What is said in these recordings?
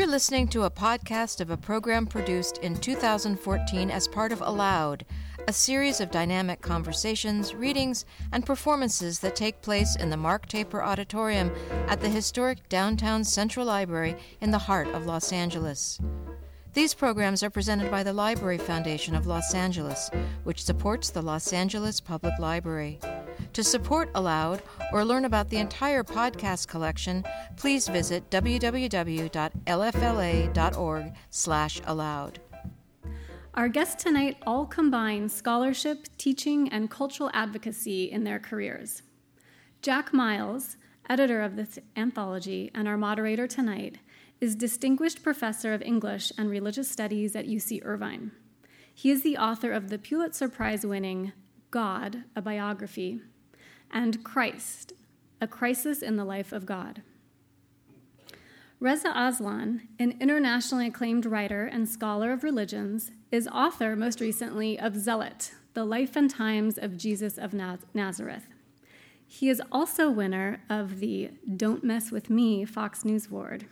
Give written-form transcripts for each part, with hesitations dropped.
listening to a podcast of a program produced in 2014 as part of Aloud, a series of dynamic conversations, readings, and performances that take place in the Mark Taper Auditorium at the historic downtown Central Library in the heart of Los Angeles. These programs are presented by the Library Foundation of Los Angeles, which supports the Los Angeles Public Library. To support Aloud or learn about the entire podcast collection, please visit www.lfla.org/aloud. Our guests tonight all combine scholarship, teaching, and cultural advocacy in their careers. Jack Miles, editor of this anthology and our moderator tonight, is Distinguished Professor of English and Religious Studies at UC Irvine. He is the author of the Pulitzer Prize-winning God, a Biography, and Christ, A Crisis in the Life of God. Reza Aslan, an internationally acclaimed writer and scholar of religions, is author most recently of Zealot, The Life and Times of Jesus of Nazareth. He is also winner of the Don't Mess With Me Fox News Award.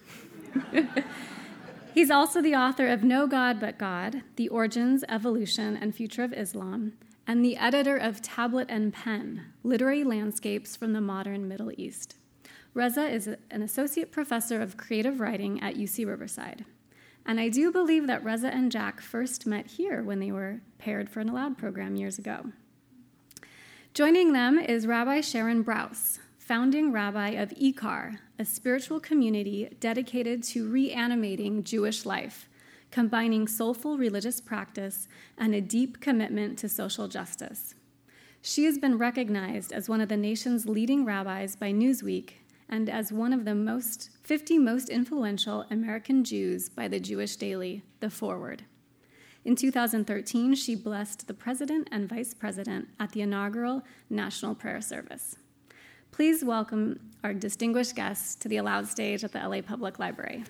He's also the author of No God But God, The Origins, Evolution, and Future of Islam, and the editor of Tablet and Pen, Literary Landscapes from the Modern Middle East. Reza is an associate professor of creative writing at UC Riverside. And I do believe that Reza and Jack first met here when they were paired for an Aloud program years ago. Joining them is Rabbi Sharon Brous, founding rabbi of Ikar, a spiritual community dedicated to reanimating Jewish life, combining soulful religious practice and a deep commitment to social justice. She has been recognized as one of the nation's leading rabbis by Newsweek and as one of the 50 most influential American Jews by the Jewish daily, The Forward. In 2013, she blessed the president and vice president at the inaugural National Prayer Service. Please welcome our distinguished guests to the Aloud stage at the LA Public Library.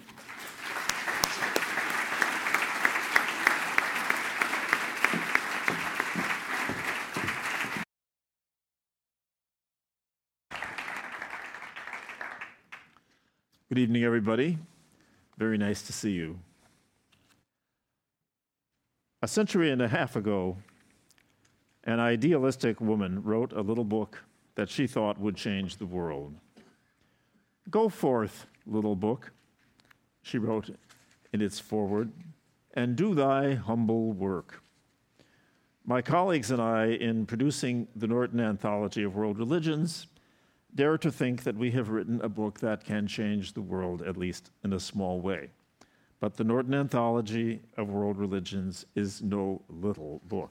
Good evening, everybody. Very nice to see you. A century and a half ago, an idealistic woman wrote a little book that she thought would change the world. "Go forth, little book," she wrote in its foreword, "and do thy humble work." My colleagues and I, in producing the Norton Anthology of World Religions, dare to think that we have written a book that can change the world, at least in a small way. But the Norton Anthology of World Religions is no little book.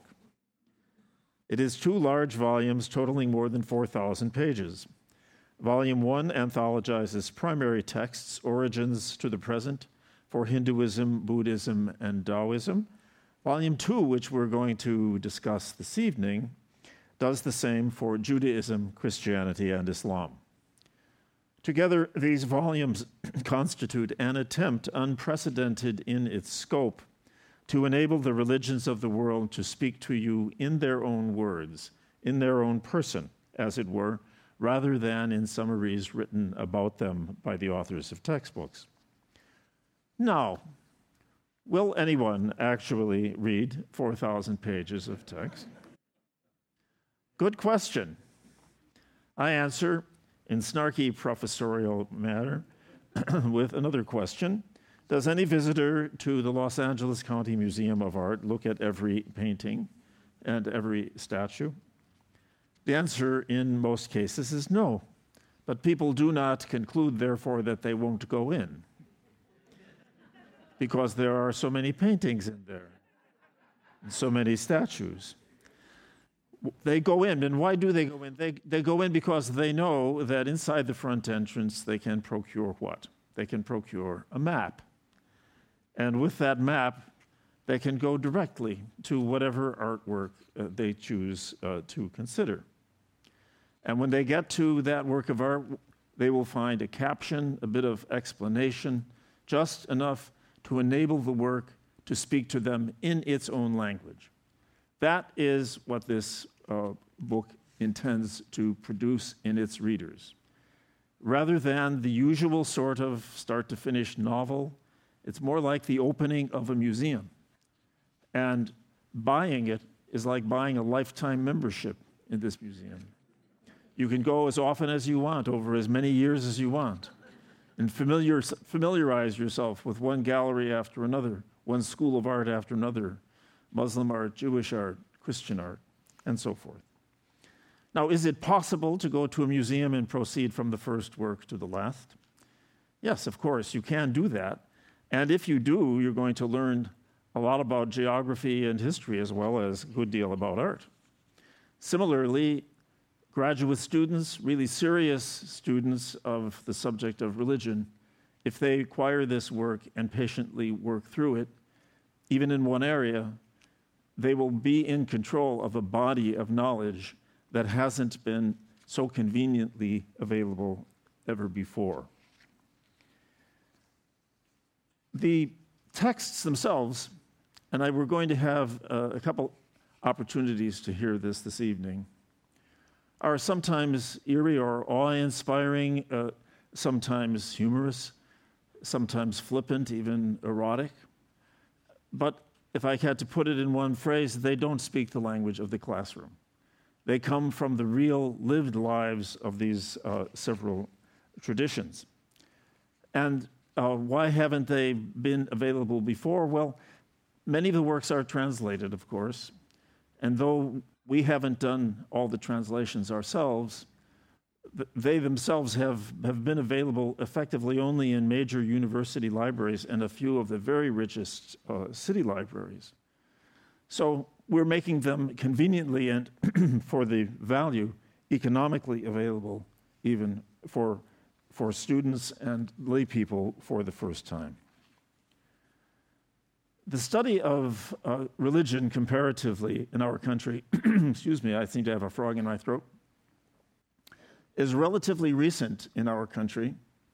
It is 2 large volumes totaling more than 4,000 pages. Volume 1 anthologizes primary texts, origins to the present, for Hinduism, Buddhism, and Taoism. Volume 2, which we're going to discuss this evening, does the same for Judaism, Christianity, and Islam. Together, these volumes constitute an attempt unprecedented in its scope to enable the religions of the world to speak to you in their own words, in their own person, as it were, rather than in summaries written about them by the authors of textbooks. Now, will anyone actually read 4,000 pages of text? Good question. I answer in snarky professorial manner with another question. Does any visitor to the Los Angeles County Museum of Art look at every painting and every statue? The answer in most cases is no, but people do not conclude, therefore, that they won't go in, because there are so many paintings in there, and so many statues. They go in, and why do they go in? They go in because they know that inside the front entrance they can procure what? They can procure a map. And with that map, they can go directly to whatever artwork they choose to consider. And when they get to that work of art, they will find a caption, a bit of explanation, just enough to enable the work to speak to them in its own language. That is what this book intends to produce in its readers. Rather than the usual sort of start-to-finish novel, It's more like the opening of a museum. And buying it is like buying a lifetime membership in this museum. You can go as often as you want, over as many years as you want, and familiarize yourself with one gallery after another, one school of art after another, Muslim art, Jewish art, Christian art, and so forth. Now, is it possible to go to a museum and proceed from the first work to the last? Yes, of course, you can do that. And if you do, you're going to learn a lot about geography and history as well as a good deal about art. Similarly, graduate students, really serious students of the subject of religion, if they acquire this work and patiently work through it, even in one area, they will be in control of a body of knowledge that hasn't been so conveniently available ever before. The texts themselves, and we're going to have a couple opportunities to hear this evening, are sometimes eerie or awe-inspiring, sometimes humorous, sometimes flippant, even erotic. But if I had to put it in one phrase, they don't speak the language of the classroom. They come from the real lived lives of these several traditions. And why haven't they been available before? Well, many of the works are translated, of course, and though we haven't done all the translations ourselves, they themselves have been available effectively only in major university libraries and a few of the very richest city libraries. So we're making them conveniently and for the value economically available even for students and lay people for the first time. The study of religion comparatively in our country, excuse me, I seem to have a frog in my throat, is relatively recent in our country.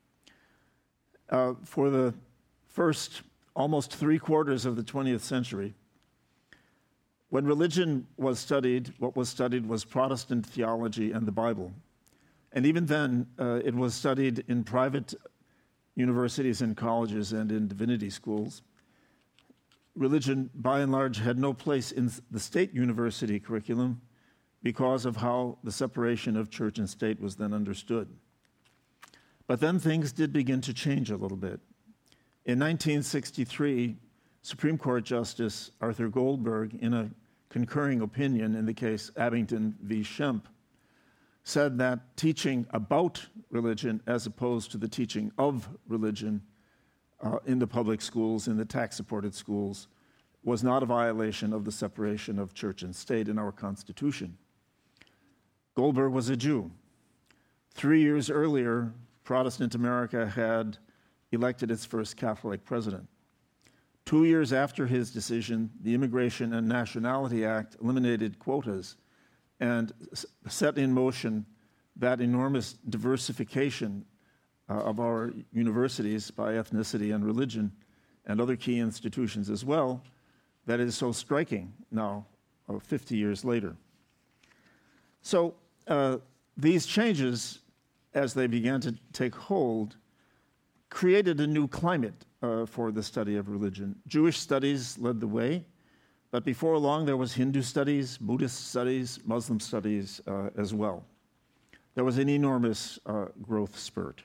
For the first almost 3/4 of the 20th century, when religion was studied, what was studied was Protestant theology and the Bible. And even then, it was studied in private universities and colleges and in divinity schools. Religion, by and large, had no place in the state university curriculum because of how the separation of church and state was then understood. But then things did begin to change a little bit. In 1963, Supreme Court Justice Arthur Goldberg, in a concurring opinion in the case Abington v. Schempp, said that teaching about religion as opposed to the teaching of religion in the public schools, in the tax-supported schools, was not a violation of the separation of church and state in our Constitution. Goldberg was a Jew. 3 years earlier, Protestant America had elected its first Catholic president. 2 years after his decision, the Immigration and Nationality Act eliminated quotas and set in motion that enormous diversification of our universities by ethnicity and religion and other key institutions as well that is so striking now, 50 years later. So these changes, as they began to take hold, created a new climate for the study of religion. Jewish studies led the way, but before long there was Hindu studies, Buddhist studies, Muslim studies as well. There was an enormous growth spurt.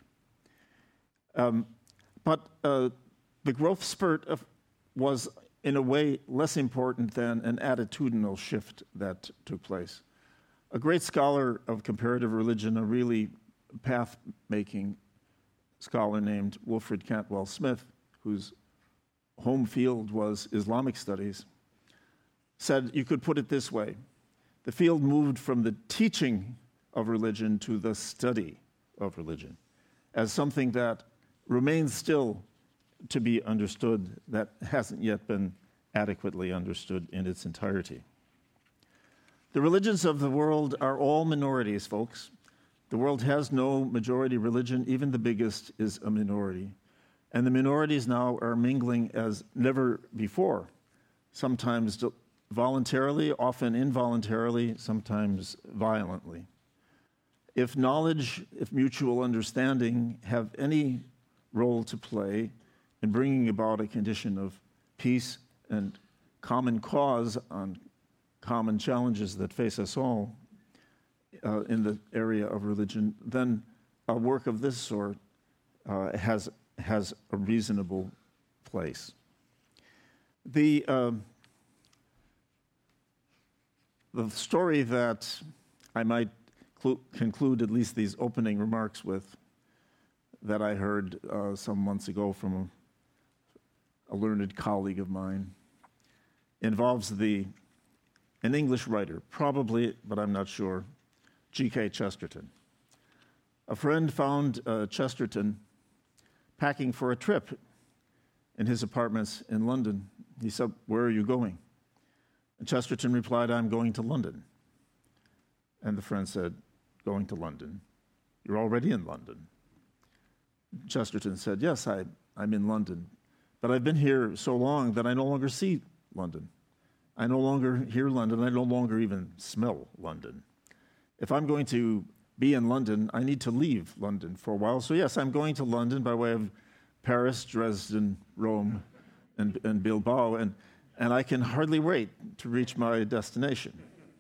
But the growth spurt was, in a way, less important than an attitudinal shift that took place. A great scholar of comparative religion, a really path-making scholar named Wilfred Cantwell Smith, whose home field was Islamic studies, said you could put it this way: the field moved from the teaching of religion to the study of religion as something that remains still to be understood, that hasn't yet been adequately understood in its entirety. The religions of the world are all minorities, folks. The world has no majority religion. Even the biggest is a minority. And the minorities now are mingling as never before, sometimes voluntarily, often involuntarily, sometimes violently. If knowledge, if mutual understanding have any role to play in bringing about a condition of peace and common cause on common challenges that face us all in the area of religion, then a work of this sort has a reasonable place. The story that I might conclude at least these opening remarks with, that I heard some months ago from a learned colleague of mine, involves an English writer, probably, but I'm not sure, G.K. Chesterton. A friend found Chesterton packing for a trip in his apartments in London. He said, "Where are you going?" And Chesterton replied, "I'm going to London." And the friend said, "Going to London? You're already in London." Chesterton said, "Yes, I'm in London, but I've been here so long that I no longer see London. I no longer hear London. I no longer even smell London. If I'm going to be in London, I need to leave London for a while. So yes, I'm going to London by way of Paris, Dresden, Rome, and Bilbao, and I can hardly wait to reach my destination."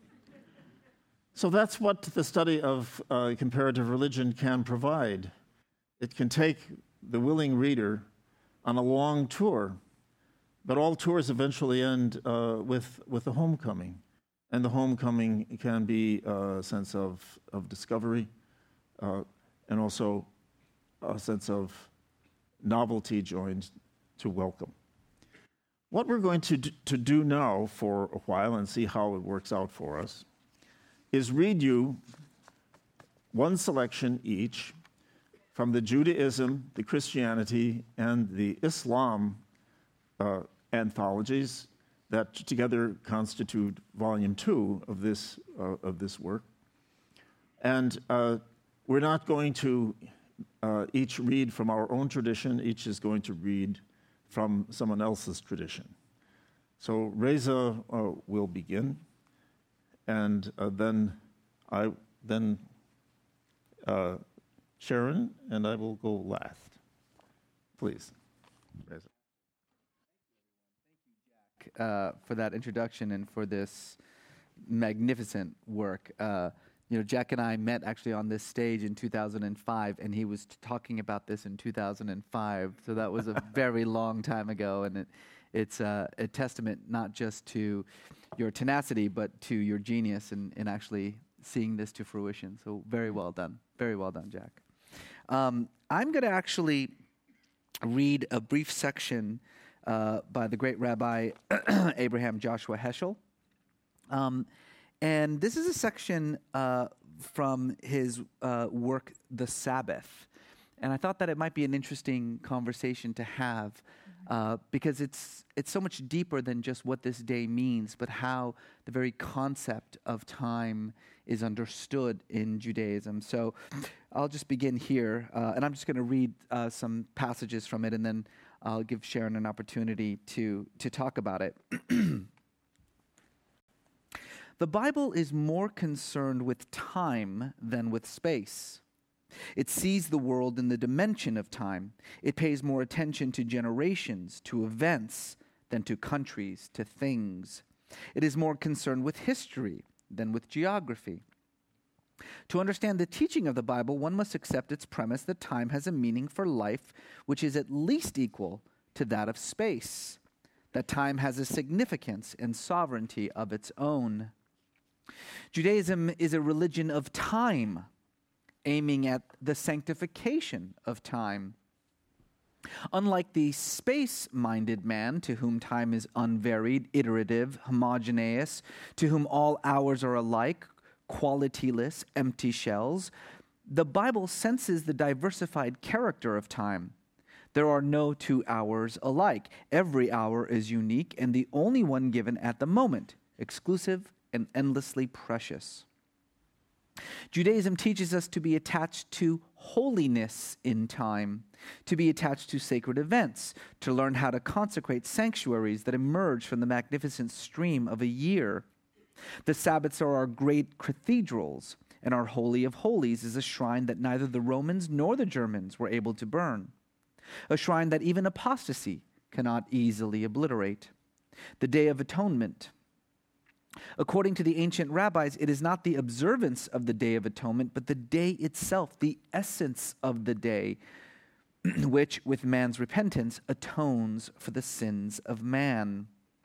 So that's what the study of comparative religion can provide. It can take the willing reader on a long tour, but all tours eventually end with a homecoming. And the homecoming can be a sense of discovery and also a sense of novelty joined to welcome. What we're going to do now for a while and see how it works out for us is read you one selection each from the Judaism, the Christianity, and the Islam anthologies that together constitute Volume 2 of this work. And we're not going to each read from our own tradition. Each is going to read from someone else's tradition. So Reza will begin, and then Sharon, and I will go last. Please, Reza. For that introduction and for this magnificent work. Jack and I met actually on this stage in 2005, and he was talking about this in 2005. So that was a very long time ago, and it's a testament not just to your tenacity, but to your genius in actually seeing this to fruition. So very well done. Very well done, Jack. I'm going to actually read a brief section by the great Rabbi Abraham Joshua Heschel. And this is a section from his work, The Sabbath. And I thought that it might be an interesting conversation to have because it's so much deeper than just what this day means, but how the very concept of time is understood in Judaism. So I'll just begin here, and I'm just going to read some passages from it, and then I'll give Sharon an opportunity to talk about it. The Bible is more concerned with time than with space. It sees the world in the dimension of time. It pays more attention to generations, to events, than to countries, to things. It is more concerned with history than with geography. To understand the teaching of the Bible, one must accept its premise that time has a meaning for life which is at least equal to that of space, that time has a significance and sovereignty of its own. Judaism is a religion of time, aiming at the sanctification of time. Unlike the space-minded man, to whom time is unvaried, iterative, homogeneous, to whom all hours are alike, qualityless, empty shells, the Bible senses the diversified character of time. There are no 2 hours alike. Every hour is unique and the only one given at the moment, exclusive and endlessly precious. Judaism teaches us to be attached to holiness in time, to be attached to sacred events, to learn how to consecrate sanctuaries that emerge from the magnificent stream of a year. The Sabbaths are our great cathedrals, and our Holy of Holies is a shrine that neither the Romans nor the Germans were able to burn. a shrine that even apostasy cannot easily obliterate. The Day of Atonement. According to the ancient rabbis, it is not the observance of the Day of Atonement, but the day itself, the essence of the day, which, with man's repentance, atones for the sins of man.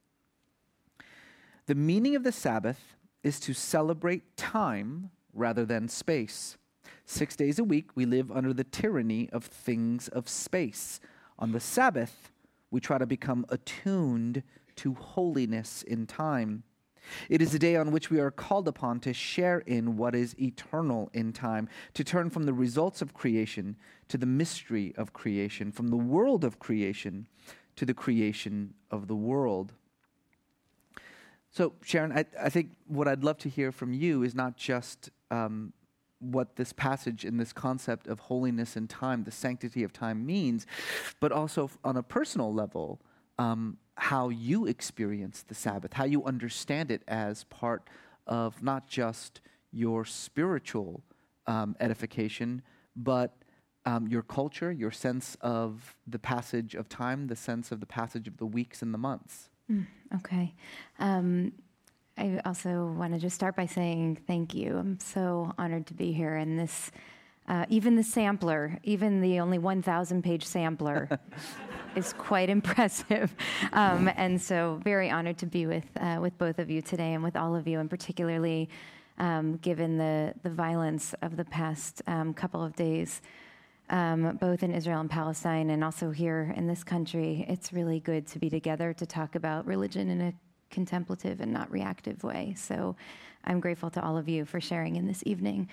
The meaning of the Sabbath is to celebrate time rather than space. 6 days a week, we live under the tyranny of things of space. On the Sabbath, we try to become attuned to holiness in time. It is a day on which we are called upon to share in what is eternal in time, to turn from the results of creation to the mystery of creation, from the world of creation to the creation of the world. So, Sharon, I think what I'd love to hear from you is not just what this passage and this concept of holiness and time, the sanctity of time means, but also on a personal level, how you experience the Sabbath, how you understand it as part of not just your spiritual edification, but your culture, your sense of the passage of time, the sense of the passage of the weeks and the months. Okay. I also want to just start by saying thank you. I'm so honored to be here. And this, even the sampler, even the only 1,000-page sampler is quite impressive. And so very honored to be with both of you today and with all of you, and particularly given the violence of the past couple of days, both in Israel and Palestine and also here in this country. It's really good to be together to talk about religion in a contemplative and not reactive way. So I'm grateful to all of you for sharing in this evening.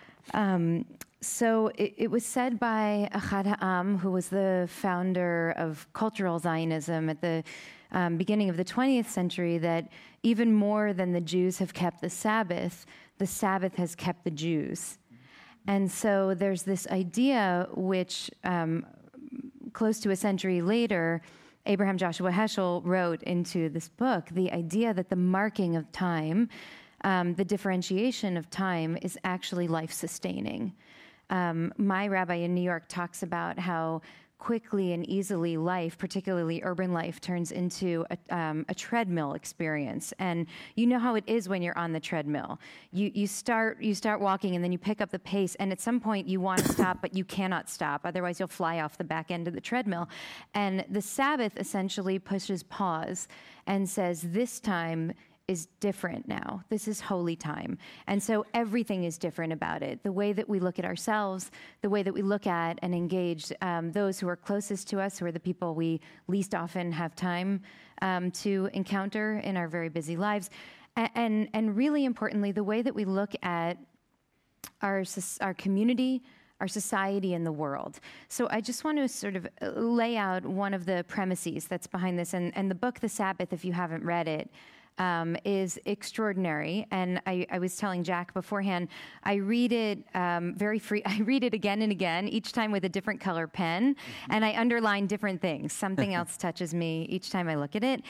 So it was said by Ahad Ha'am, who was the founder of cultural Zionism at the beginning of the 20th century, that even more than the Jews have kept the Sabbath has kept the Jews. And so there's this idea which, close to a century later, Abraham Joshua Heschel wrote into this book, the idea that the marking of time, the differentiation of time, is actually life-sustaining. My rabbi in New York talks about how quickly and easily life, particularly urban life, turns into a treadmill experience. And you know how it is when you're on the treadmill. You start walking, and then you pick up the pace, and at some point you want to stop, but you cannot stop. Otherwise, you'll fly off the back end of the treadmill. And the Sabbath essentially pushes pause and says, this time is different now. This is holy time. And so everything is different about it. The way that we look at ourselves, the way that we look at and engage those who are closest to us, who are the people we least often have time to encounter in our very busy lives. And really importantly, the way that we look at our community, our society, and the world. So I just want to sort of lay out one of the premises that's behind this. And the book, The Sabbath, if you haven't read it, is extraordinary. And I was telling Jack beforehand, I read it I read it again and again, each time with a different color pen, and I underline different things. Something else touches me each time I look at it.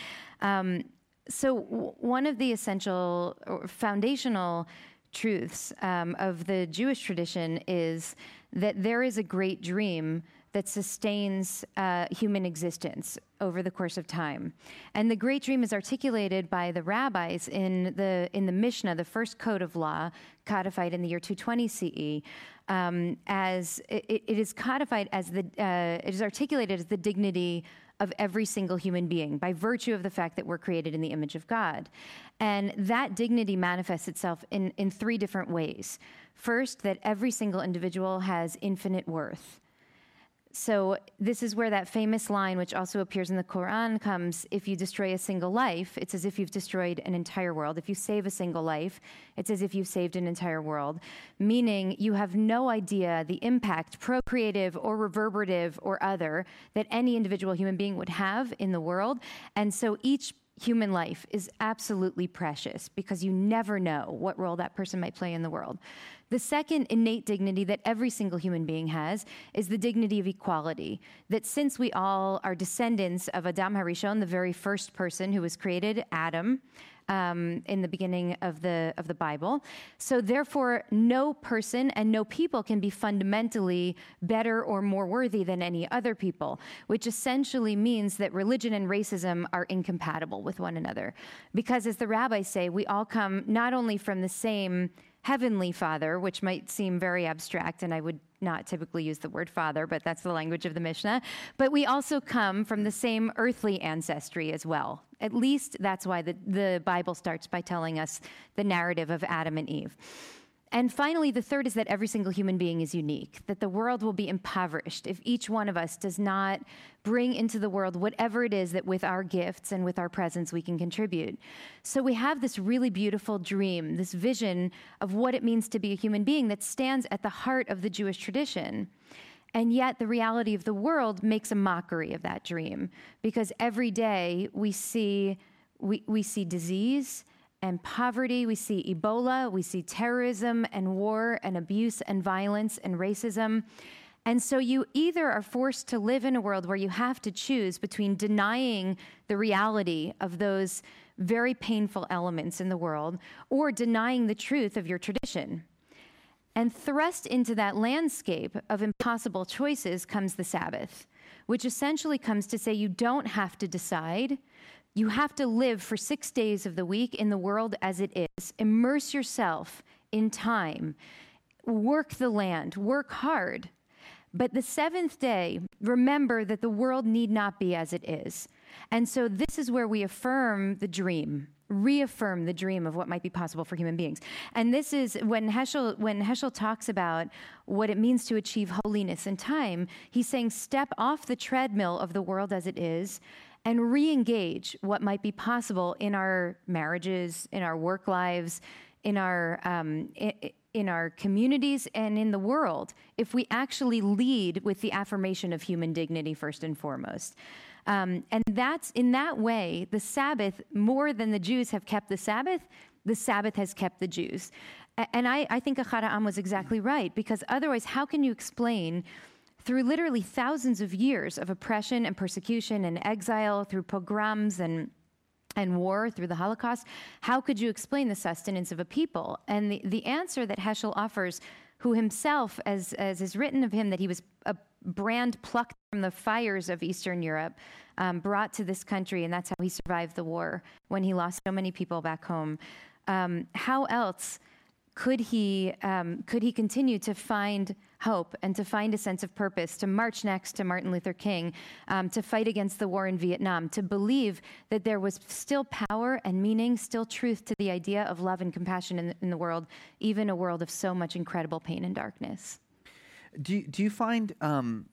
So one of the essential or foundational truths of the Jewish tradition is that there is a great dream that sustains human existence over the course of time. And the great dream is articulated by the rabbis in the Mishnah, the first code of law, codified in the year 220 CE, as it is codified as it is articulated as the dignity of every single human being by virtue of the fact that we're created in the image of God. And that dignity manifests itself in three different ways. First, that every single individual has infinite worth. So this is where that famous line, which also appears in the Quran, comes: if you destroy a single life, it's as if you've destroyed an entire world. If you save a single life, it's as if you've saved an entire world. Meaning you have no idea the impact, procreative or reverberative or other, that any individual human being would have in the world. And so each human life is absolutely precious because you never know what role that person might play in the world. The second innate dignity that every single human being has is the dignity of equality. That since we all are descendants of Adam HaRishon, the very first person who was created, Adam, in the beginning of the Bible. So therefore, no person and no people can be fundamentally better or more worthy than any other people, which essentially means that religion and racism are incompatible with one another. Because as the rabbis say, we all come not only from the same heavenly Father, which might seem very abstract, and I would not typically use the word father, but that's the language of the Mishnah. But we also come from the same earthly ancestry as well. At least that's why the Bible starts by telling us the narrative of Adam and Eve. And finally, the third is that every single human being is unique, that the world will be impoverished if each one of us does not bring into the world whatever it is that with our gifts and with our presence we can contribute. So we have this really beautiful dream, this vision of what it means to be a human being that stands at the heart of the Jewish tradition. And yet the reality of the world makes a mockery of that dream, because every day we see disease and poverty, we see Ebola, we see terrorism and war and abuse and violence and racism. And so you either are forced to live in a world where you have to choose between denying the reality of those very painful elements in the world or denying the truth of your tradition. And thrust into that landscape of impossible choices comes the Sabbath, which essentially comes to say you don't have to decide. You have to live for 6 days of the week in the world as it is. Immerse yourself in time. Work the land. Work hard. But the seventh day, remember that the world need not be as it is. And so this is where we affirm the dream, reaffirm the dream of what might be possible for human beings. And this is when Heschel talks about what it means to achieve holiness in time, he's saying step off the treadmill of the world as it is and re-engage what might be possible in our marriages, in our work lives, in our communities, and in the world, if we actually lead with the affirmation of human dignity first and foremost. And that's, in that way, the Sabbath, more than the Jews have kept the Sabbath has kept the Jews. And I think Ahad Ha'am was exactly right, because otherwise, how can you explain through literally thousands of years of oppression and persecution and exile, through pogroms and war, through the Holocaust, how could you explain the sustenance of a people? And the answer that Heschel offers, who himself, as is written of him, that he was a brand plucked from the fires of Eastern Europe, brought to this country, and that's how he survived the war when he lost so many people back home. How else could he continue to find hope and to find a sense of purpose, to march next to Martin Luther King, to fight against the war in Vietnam, to believe that there was still power and meaning, still truth to the idea of love and compassion in the world, even a world of so much incredible pain and darkness? Do you find, one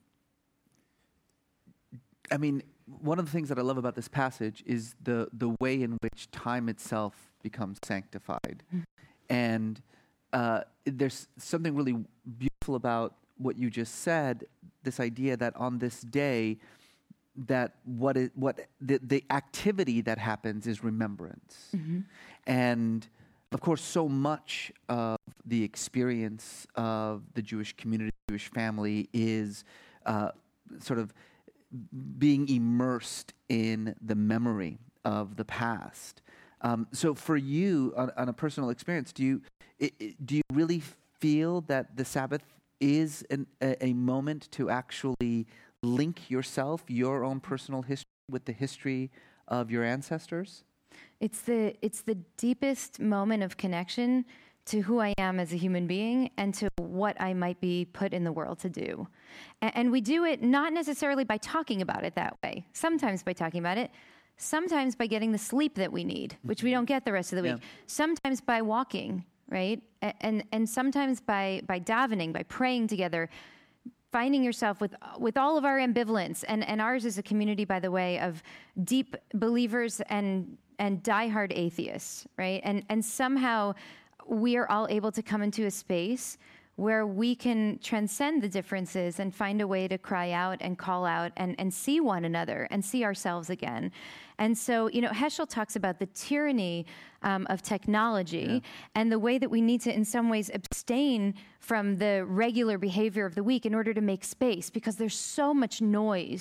of the things that I love about this passage is the way in which time itself becomes sanctified. Mm-hmm. And there's something really beautiful about what you just said, this idea that on this day, that the activity that happens is remembrance. Mm-hmm. And of course, so much of the experience of the Jewish community, Jewish family, is sort of being immersed in the memory of the past. So for you, on a personal experience, do you really feel that the Sabbath is a moment to actually link yourself, your own personal history, with the history of your ancestors? It's the deepest moment of connection to who I am as a human being and to what I might be put in the world to do. And we do it not necessarily by talking about it that way, sometimes by talking about it, sometimes by getting the sleep that we need, which we don't get the rest of the week, sometimes by walking, right? And sometimes by davening, by praying together, finding yourself with all of our ambivalence. And ours is a community, by the way, of deep believers and diehard atheists, right? And somehow we are all able to come into a space where we can transcend the differences and find a way to cry out and call out and see one another and see ourselves again. And so, Heschel talks about the tyranny of technology and the way that we need to, in some ways, abstain from the regular behavior of the week in order to make space, because there's so much noise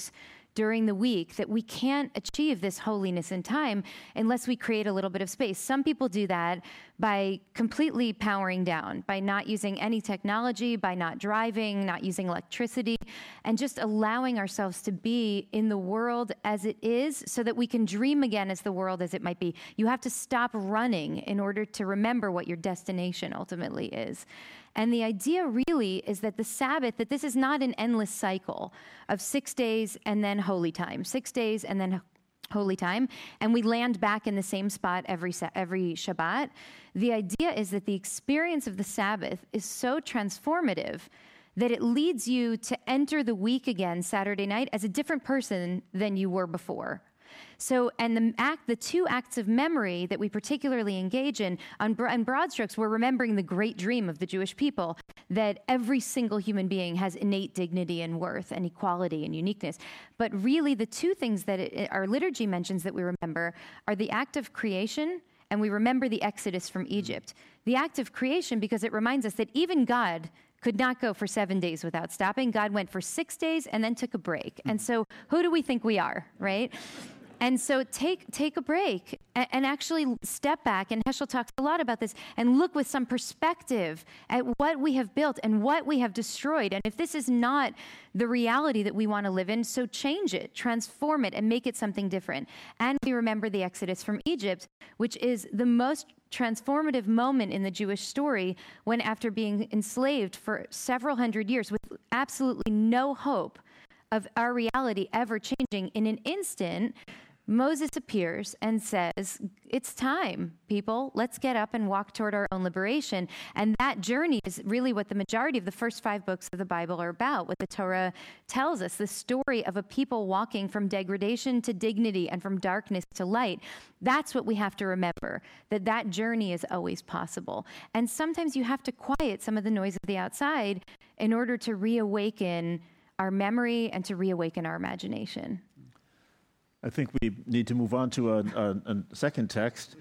during the week that we can't achieve this holiness in time unless we create a little bit of space. Some people do that by completely powering down, by not using any technology, by not driving, not using electricity, and just allowing ourselves to be in the world as it is so that we can dream again as the world as it might be. You have to stop running in order to remember what your destination ultimately is. And the idea really is that the Sabbath, that this is not an endless cycle of 6 days and then holy time, 6 days and then holy time, and we land back in the same spot every Shabbat. The idea is that the experience of the Sabbath is so transformative that it leads you to enter the week again Saturday night as a different person than you were before. So, and the two acts of memory that we particularly engage in broad strokes, we're remembering the great dream of the Jewish people, that every single human being has innate dignity and worth and equality and uniqueness. But really, the two things that our liturgy mentions that we remember are the act of creation, and we remember the Exodus from Egypt. The act of creation, because it reminds us that even God could not go for 7 days without stopping. God went for 6 days and then took a break. And so who do we think we are, right? And so take a break and actually step back, and Heschel talks a lot about this, and look with some perspective at what we have built and what we have destroyed. And if this is not the reality that we want to live in, so change it, transform it, and make it something different. And we remember the Exodus from Egypt, which is the most transformative moment in the Jewish story, when after being enslaved for several hundred years with absolutely no hope of our reality ever changing, in an instant, Moses appears and says, it's time, people. Let's get up and walk toward our own liberation. And that journey is really what the majority of the first 5 books of the Bible are about, what the Torah tells us, the story of a people walking from degradation to dignity and from darkness to light. That's what we have to remember, that journey is always possible. And sometimes you have to quiet some of the noise of the outside in order to reawaken our memory and to reawaken our imagination. I think we need to move on to a second text.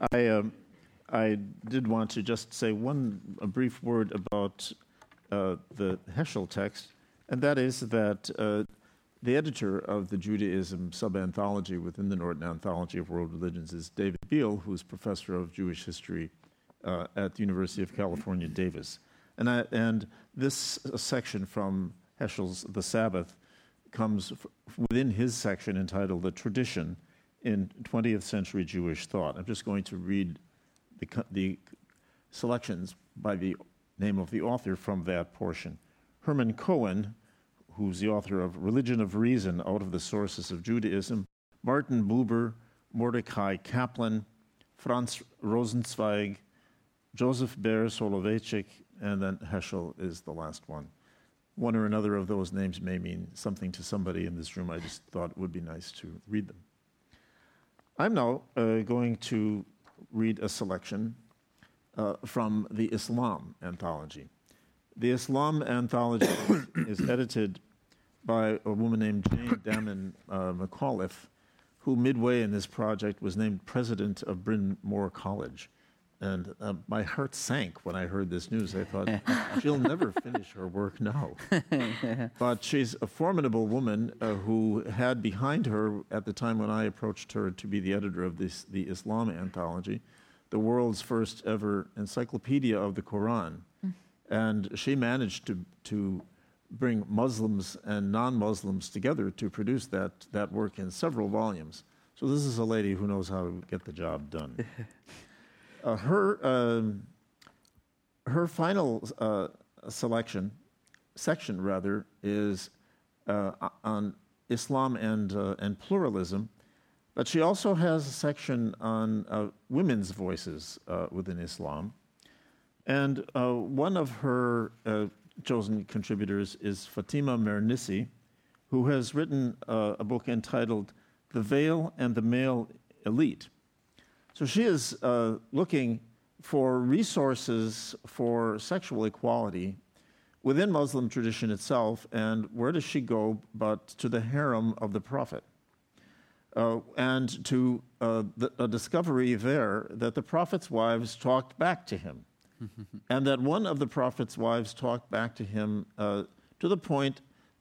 I did want to just say a brief word about the Heschel text, and that is that the editor of the Judaism sub-anthology within the Norton Anthology of World Religions is David Beale, who's professor of Jewish history at the University of California, Davis. And this section from Heschel's The Sabbath comes within his section entitled The Tradition in 20th Century Jewish Thought. I'm just going to read the selections by the name of the author from that portion. Herman Cohen, who's the author of Religion of Reason Out of the Sources of Judaism, Martin Buber, Mordecai Kaplan, Franz Rosenzweig, Joseph Ber Soloveitchik, and then Heschel is the last one. One or another of those names may mean something to somebody in this room. I just thought it would be nice to read them. I'm now going to read a selection from the Islam Anthology. The Islam Anthology is edited by a woman named Jane Damon McAuliffe, who midway in this project was named president of Bryn Mawr College. And my heart sank when I heard this news. I thought, she'll never finish her work now. But she's a formidable woman who had behind her, at the time when I approached her to be the editor of the Islam Anthology, the world's first ever encyclopedia of the Quran. And she managed to bring Muslims and non-Muslims together to produce that work in several volumes. So this is a lady who knows how to get the job done. Her final section is on Islam and pluralism, but she also has a section on women's voices within Islam. And one of her chosen contributors is Fatima Mernissi, who has written a book entitled The Veil and the Male Elite. So she is looking for resources for sexual equality within Muslim tradition itself, and where does she go but to the harem of the Prophet? And to a discovery there that the Prophet's wives talked back to him, and that one of the Prophet's wives talked back to him to the point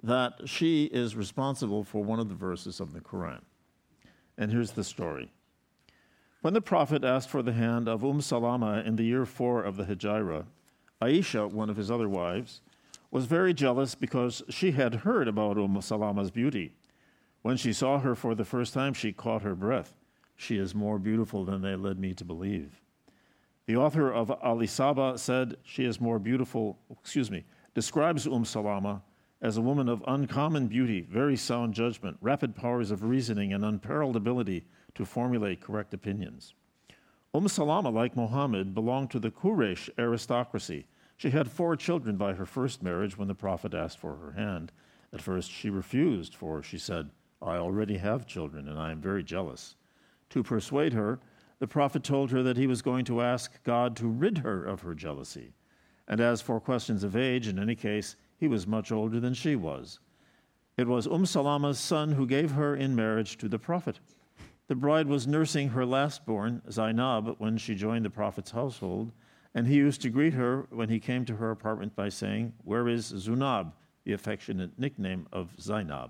that she is responsible for one of the verses of the Quran. And here's the story. When the Prophet asked for the hand of Salama in the year 4 of the Hijrah, Aisha, one of his other wives, was very jealous because she had heard about Salama's beauty. When she saw her for the first time, she caught her breath. She is more beautiful than they led me to believe. The author of Al-Isaba said she is more beautiful, describes Salama as a woman of uncommon beauty, very sound judgment, rapid powers of reasoning, and unparalleled ability to formulate correct opinions. Salama, like Muhammad, belonged to the Quraysh aristocracy. She had 4 children by her first marriage when the Prophet asked for her hand. At first she refused, for she said, "I already have children, and I am very jealous." To persuade her, the Prophet told her that he was going to ask God to rid her of her jealousy. And as for questions of age, in any case, he was much older than she was. It was Salama's son who gave her in marriage to the Prophet. The bride was nursing her last-born, Zainab, when she joined the Prophet's household, and he used to greet her when he came to her apartment by saying, "Where is Zunab?" the affectionate nickname of Zainab.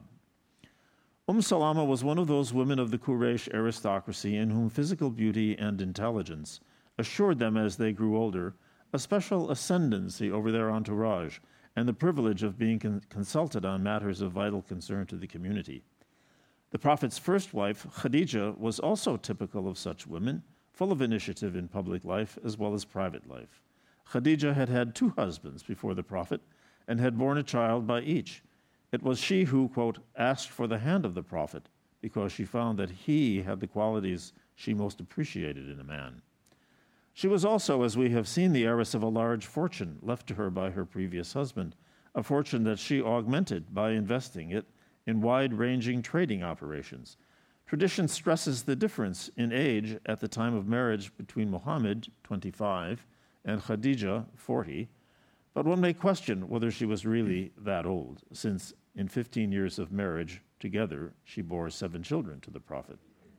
Salama was one of those women of the Quraysh aristocracy in whom physical beauty and intelligence assured them as they grew older a special ascendancy over their entourage and the privilege of being consulted on matters of vital concern to the community. The Prophet's first wife, Khadija, was also typical of such women, full of initiative in public life as well as private life. Khadija had had 2 husbands before the Prophet and had borne a child by each. It was she who, quote, asked for the hand of the Prophet because she found that he had the qualities she most appreciated in a man. She was also, as we have seen, the heiress of a large fortune left to her by her previous husband, a fortune that she augmented by investing it in wide-ranging trading operations. Tradition stresses the difference in age at the time of marriage between Muhammad, 25, and Khadija, 40, but one may question whether she was really that old, since in 15 years of marriage together, she bore 7 children to the Prophet.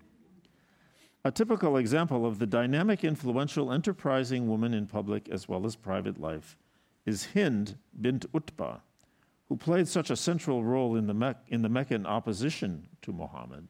A typical example of the dynamic, influential, enterprising woman in public as well as private life is Hind bint Utbah, who played such a central role in the Meccan opposition to Muhammad,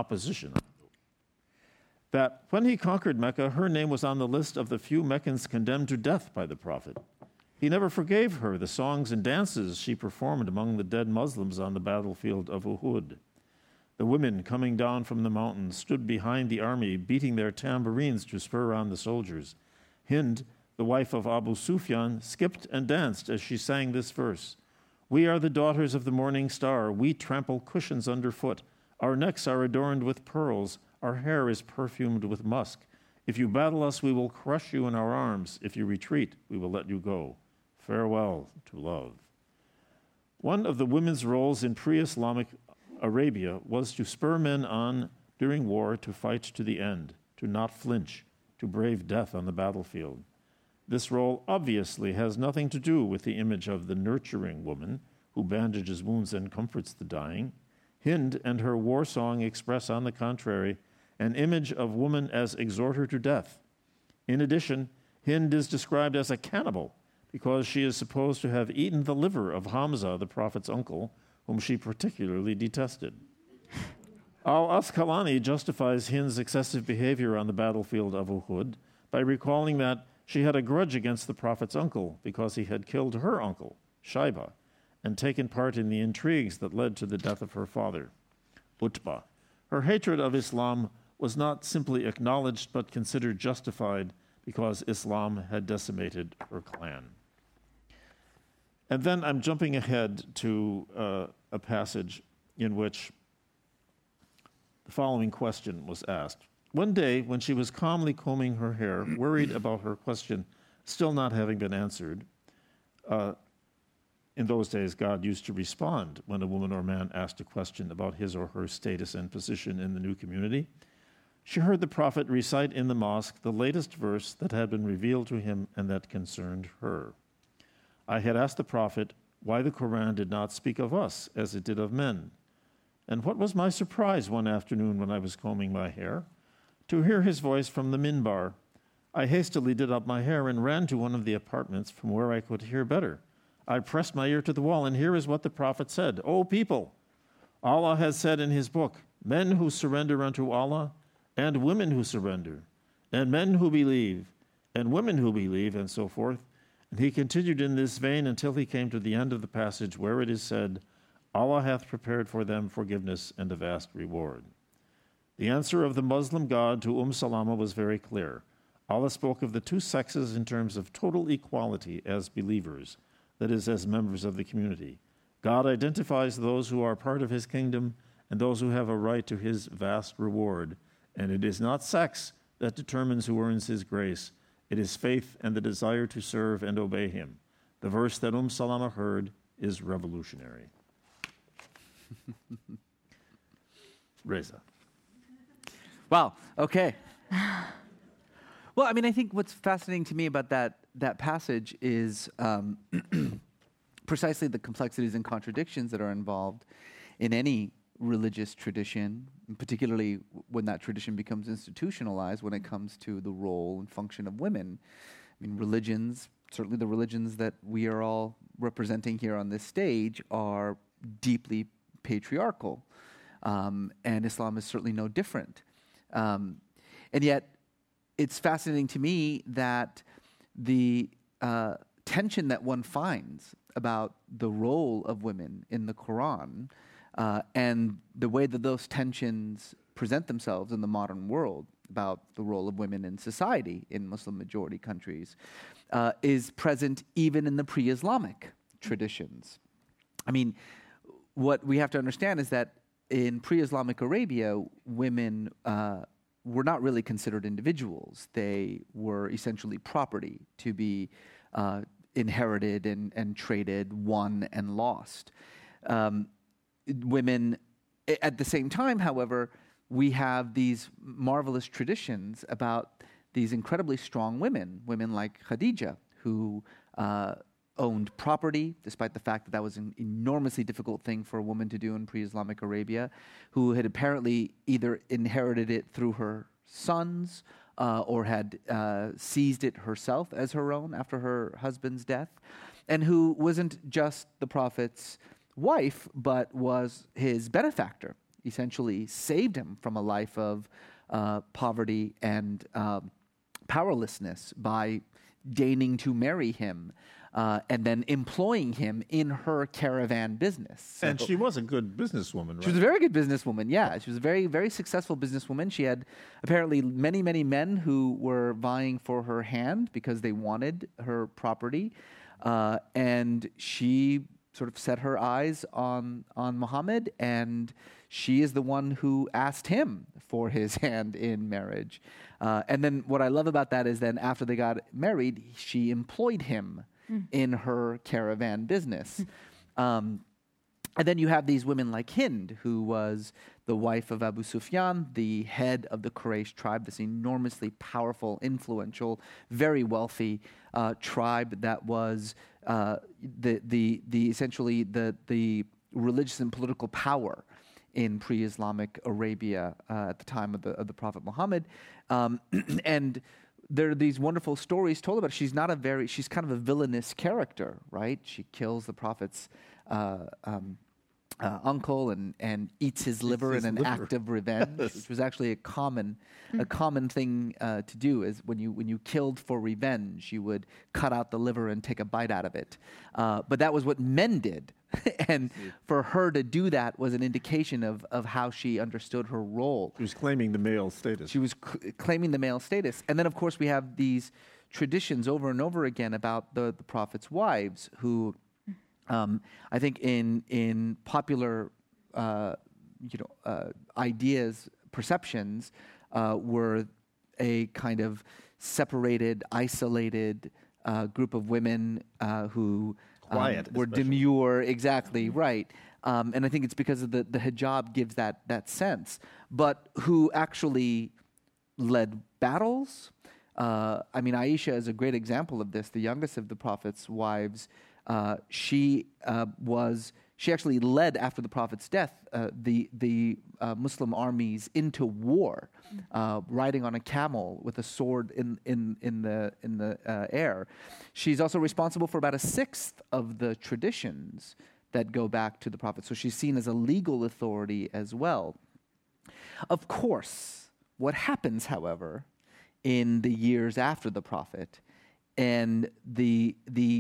that when he conquered Mecca, her name was on the list of the few Meccans condemned to death by the Prophet. He never forgave her the songs and dances she performed among the dead Muslims on the battlefield of Uhud. The women coming down from the mountains stood behind the army, beating their tambourines to spur on the soldiers. Hind, the wife of Abu Sufyan, skipped and danced as she sang this verse. "We are the daughters of the morning star. We trample cushions underfoot. Our necks are adorned with pearls. Our hair is perfumed with musk. If you battle us, we will crush you in our arms. If you retreat, we will let you go. Farewell to love." One of the women's roles in pre-Islamic Arabia was to spur men on during war to fight to the end, to not flinch, to brave death on the battlefield. This role obviously has nothing to do with the image of the nurturing woman who bandages wounds and comforts the dying. Hind and her war song express, on the contrary, an image of woman as exhorter to death. In addition, Hind is described as a cannibal because she is supposed to have eaten the liver of Hamza, the Prophet's uncle, whom she particularly detested. Al-Asqalani justifies Hind's excessive behavior on the battlefield of Uhud by recalling that she had a grudge against the Prophet's uncle because he had killed her uncle, Shaiba, and taken part in the intrigues that led to the death of her father, Utbah. Her hatred of Islam was not simply acknowledged but considered justified because Islam had decimated her clan. And then I'm jumping ahead to a passage in which the following question was asked. One day, when she was calmly combing her hair, worried about her question still not having been answered, in those days, God used to respond when a woman or man asked a question about his or her status and position in the new community. She heard the Prophet recite in the mosque the latest verse that had been revealed to him and that concerned her. I had asked the Prophet why the Quran did not speak of us as it did of men. And what was my surprise one afternoon when I was combing my hair? To hear his voice from the minbar. I hastily did up my hair and ran to one of the apartments from where I could hear better. I pressed my ear to the wall, and here is what the prophet said. O people, Allah has said in his book, men who surrender unto Allah, and women who surrender, and men who believe, and women who believe, and so forth. And he continued in this vein until he came to the end of the passage where it is said, Allah hath prepared for them forgiveness and a vast reward. The answer of the Muslim God to Salama was very clear. Allah spoke of the two sexes in terms of total equality as believers, that is, as members of the community. God identifies those who are part of his kingdom and those who have a right to his vast reward. And it is not sex that determines who earns his grace. It is faith and the desire to serve and obey him. The verse that Salama heard is revolutionary. Reza. Wow, okay. Well, I mean, I think what's fascinating to me about that passage is precisely the complexities and contradictions that are involved in any religious tradition, particularly when that tradition becomes institutionalized when it comes to the role and function of women. I mean, religions, certainly the religions that we are all representing here on this stage, are deeply patriarchal, and Islam is certainly no different. And yet, it's fascinating to me that the tension that one finds about the role of women in the Quran and the way that those tensions present themselves in the modern world about the role of women in society in Muslim-majority countries is present even in the pre-Islamic traditions. I mean, what we have to understand is that in pre-Islamic Arabia, women were not really considered individuals. They were essentially property to be inherited and traded, won and lost. Women, at the same time, however, we have these marvelous traditions about these incredibly strong women like Khadija, who owned property, despite the fact that that was an enormously difficult thing for a woman to do in pre-Islamic Arabia, who had apparently either inherited it through her sons or had seized it herself as her own after her husband's death, and who wasn't just the Prophet's wife, but was his benefactor, essentially saved him from a life of poverty and powerlessness by deigning to marry him and then employing him in her caravan business. So, and she was a good businesswoman, right? She was a very good businesswoman, yeah. She was a very, very successful businesswoman. She had apparently many, many men who were vying for her hand because they wanted her property. And she sort of set her eyes on Muhammad, and she is the one who asked him for his hand in marriage. And then what I love about that is then after they got married, she employed him in her caravan business. And then you have these women like Hind, who was the wife of Abu Sufyan, the head of the Quraysh tribe, this enormously powerful, influential, very wealthy tribe that was essentially the religious and political power in pre-Islamic Arabia at the time of the Prophet Muhammad. And there are these wonderful stories told about her. She's kind of a villainous character, right? She kills the Prophet's uncle and eats his liver in an act of revenge, which was actually a common thing to do. Is when you killed for revenge, you would cut out the liver and take a bite out of it. But that was what men did, and for her to do that was an indication of how she understood her role. She was claiming the male status. She was claiming the male status, and then of course we have these traditions over and over again about the Prophet's wives who. I think in popular, ideas, perceptions, were a kind of separated, isolated group of women who were demure. Exactly, right. And I think it's because of the hijab gives that sense, but who actually led battles. I mean, Aisha is a great example of this, the youngest of the Prophet's wives. She was She actually led, after the prophet's death, the Muslim armies into war, riding on a camel with a sword in the air. She's also responsible for about 1/6 of the traditions that go back to the prophet. So she's seen as a legal authority as well. Of course, what happens, however, in the years after the prophet and the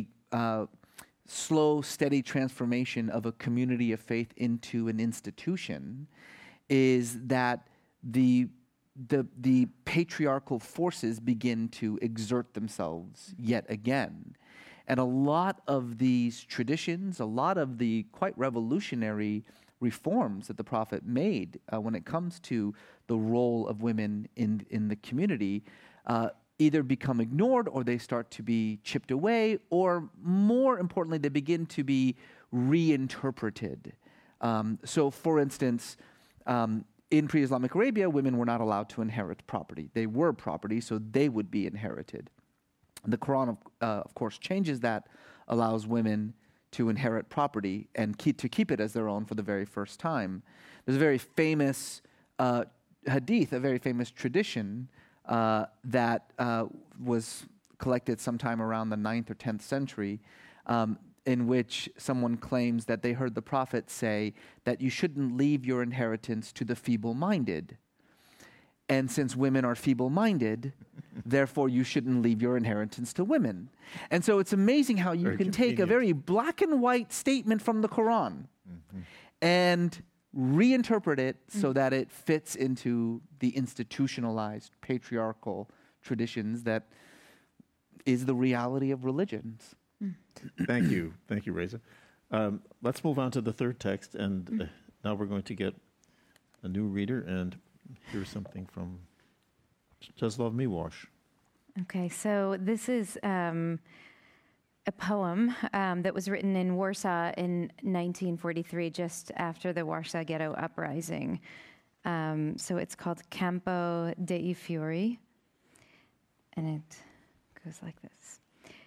slow, steady transformation of a community of faith into an institution is that the patriarchal forces begin to exert themselves yet again. And a lot of these traditions, a lot of the quite revolutionary reforms that the prophet made when it comes to the role of women in the community either become ignored, or they start to be chipped away, or more importantly, they begin to be reinterpreted. So for instance, in pre-Islamic Arabia, women were not allowed to inherit property. They were property, so they would be inherited. The Quran, of course, changes that, allows women to inherit property and to keep it as their own for the very first time. There's a very famous hadith, a very famous tradition that was collected sometime around the 9th or 10th century, in which someone claims that they heard the prophet say that you shouldn't leave your inheritance to the feeble-minded. And since women are feeble-minded, therefore you shouldn't leave your inheritance to women. And so it's amazing how you can take a very black and white statement from the Quran and reinterpret it so that it fits into the institutionalized patriarchal traditions that is the reality of religions. Thank you, Reza. Let's move on to the third text, and now we're going to get a new reader, and here's something from Czeslaw Miłosz. Okay, so this is a poem that was written in Warsaw in 1943, just after the Warsaw Ghetto Uprising. So it's called Campo dei Fiori, and it goes like this.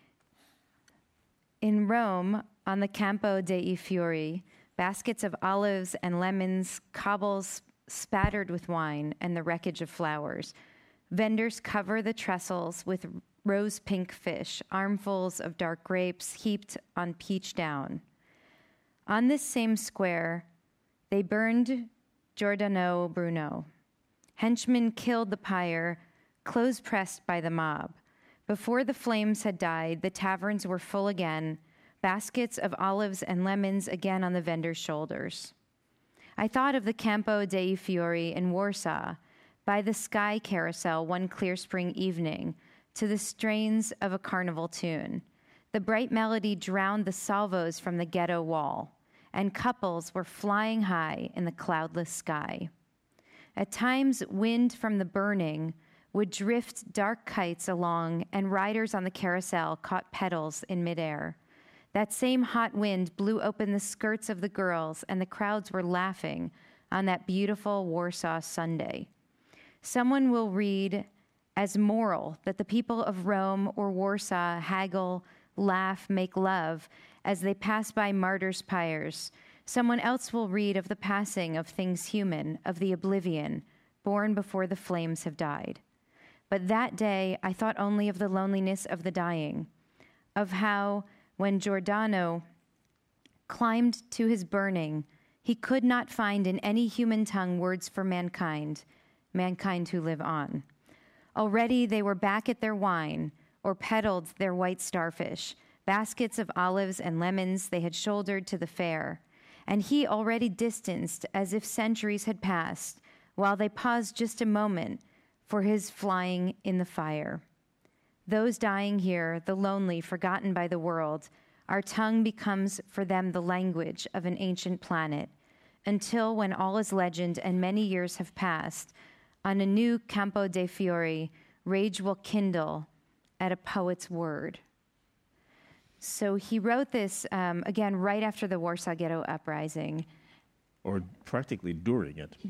In Rome, on the Campo dei Fiori, baskets of olives and lemons, cobbles spattered with wine, and the wreckage of flowers. Vendors cover the trestles with rose-pink fish, armfuls of dark grapes heaped on peach down. On this same square, they burned Giordano Bruno. Henchmen killed the pyre, clothes pressed by the mob. Before the flames had died, the taverns were full again, baskets of olives and lemons again on the vendors' shoulders. I thought of the Campo dei Fiori in Warsaw, by the sky carousel one clear spring evening, to the strains of a carnival tune. The bright melody drowned the salvos from the ghetto wall, and couples were flying high in the cloudless sky. At times, wind from the burning would drift dark kites along, and riders on the carousel caught petals in midair. That same hot wind blew open the skirts of the girls, and the crowds were laughing on that beautiful Warsaw Sunday. Someone will read as moral that the people of Rome or Warsaw haggle, laugh, make love as they pass by martyrs' pyres. Someone else will read of the passing of things human, of the oblivion, born before the flames have died. But that day, I thought only of the loneliness of the dying, of how, when Giordano climbed to his burning, he could not find in any human tongue words for mankind who live on. Already they were back at their wine, or peddled their white starfish, baskets of olives and lemons they had shouldered to the fair, and he already distanced as if centuries had passed, while they paused just a moment for his flying in the fire. Those dying here, the lonely, forgotten by the world, our tongue becomes for them the language of an ancient planet, until when all is legend and many years have passed, on a new Campo dei Fiori, rage will kindle at a poet's word. So he wrote this, again, right after the Warsaw Ghetto Uprising. Or practically during it.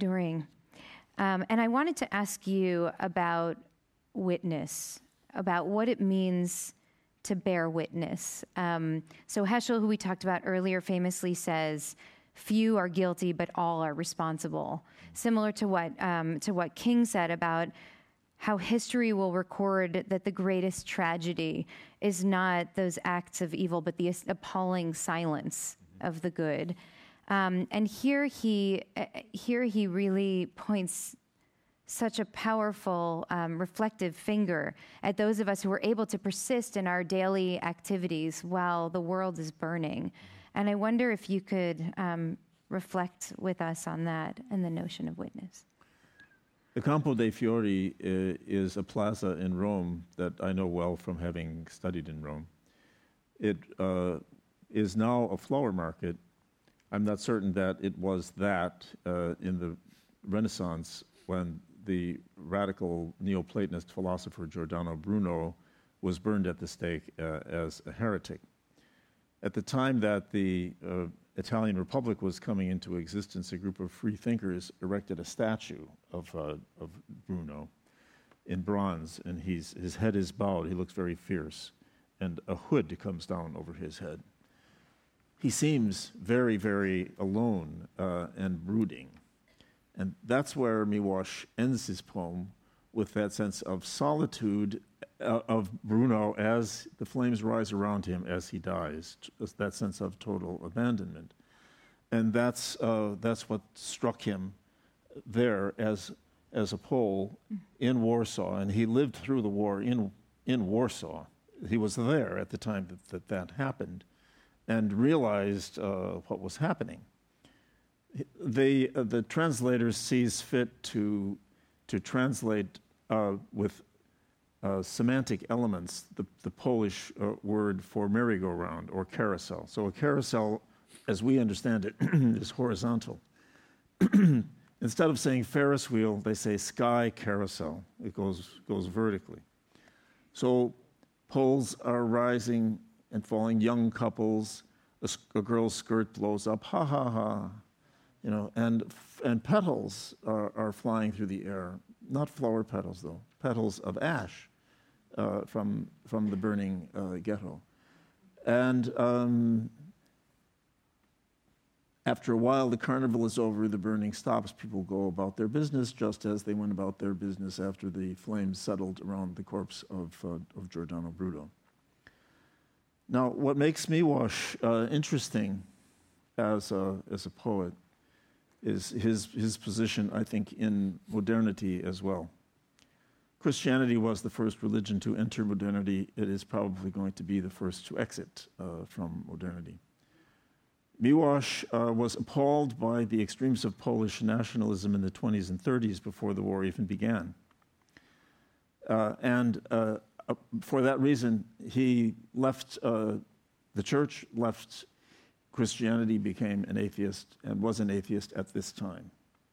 And I wanted to ask you about witness, about what it means to bear witness. So Heschel, who we talked about earlier, famously says, "Few are guilty, but all are responsible." Similar to what King said about how history will record that the greatest tragedy is not those acts of evil, but the appalling silence of the good. And here he really points such a powerful, reflective finger at those of us who are able to persist in our daily activities while the world is burning. And I wonder if you could reflect with us on that and the notion of witness. The Campo dei Fiori is a plaza in Rome that I know well from having studied in Rome. It is now a flower market. I'm not certain that it was that in the Renaissance when the radical Neoplatonist philosopher Giordano Bruno was burned at the stake as a heretic. At the time that the Italian Republic was coming into existence, a group of free thinkers erected a statue of Bruno in bronze, and his head is bowed. He looks very fierce, and a hood comes down over his head. He seems very, very alone and brooding. And that's where Miłosz ends his poem, with that sense of solitude of Bruno as the flames rise around him as he dies, that sense of total abandonment. And that's what struck him there as a Pole in Warsaw, and he lived through the war in Warsaw. He was there at the time that happened and realized what was happening. The translator sees fit to translate with semantic elements the Polish word for merry-go-round or carousel. So a carousel, as we understand it, is horizontal. Instead of saying Ferris wheel, they say sky carousel. It goes vertically. So poles are rising and falling, young couples, a girl's skirt blows up, ha ha ha, and petals are flying through the air. Not flower petals, though, petals of ash from the burning ghetto. And after a while, the carnival is over, the burning stops, people go about their business, just as they went about their business after the flames settled around the corpse of Giordano Bruno. Now, what makes Miłosz interesting as a poet is his position, I think, in modernity as well. Christianity was the first religion to enter modernity. It is probably going to be the first to exit from modernity. Miłosz was appalled by the extremes of Polish nationalism in the 20s and 30s before the war even began. And for that reason, he left the church, left Christianity, became an atheist, and was an atheist at this time.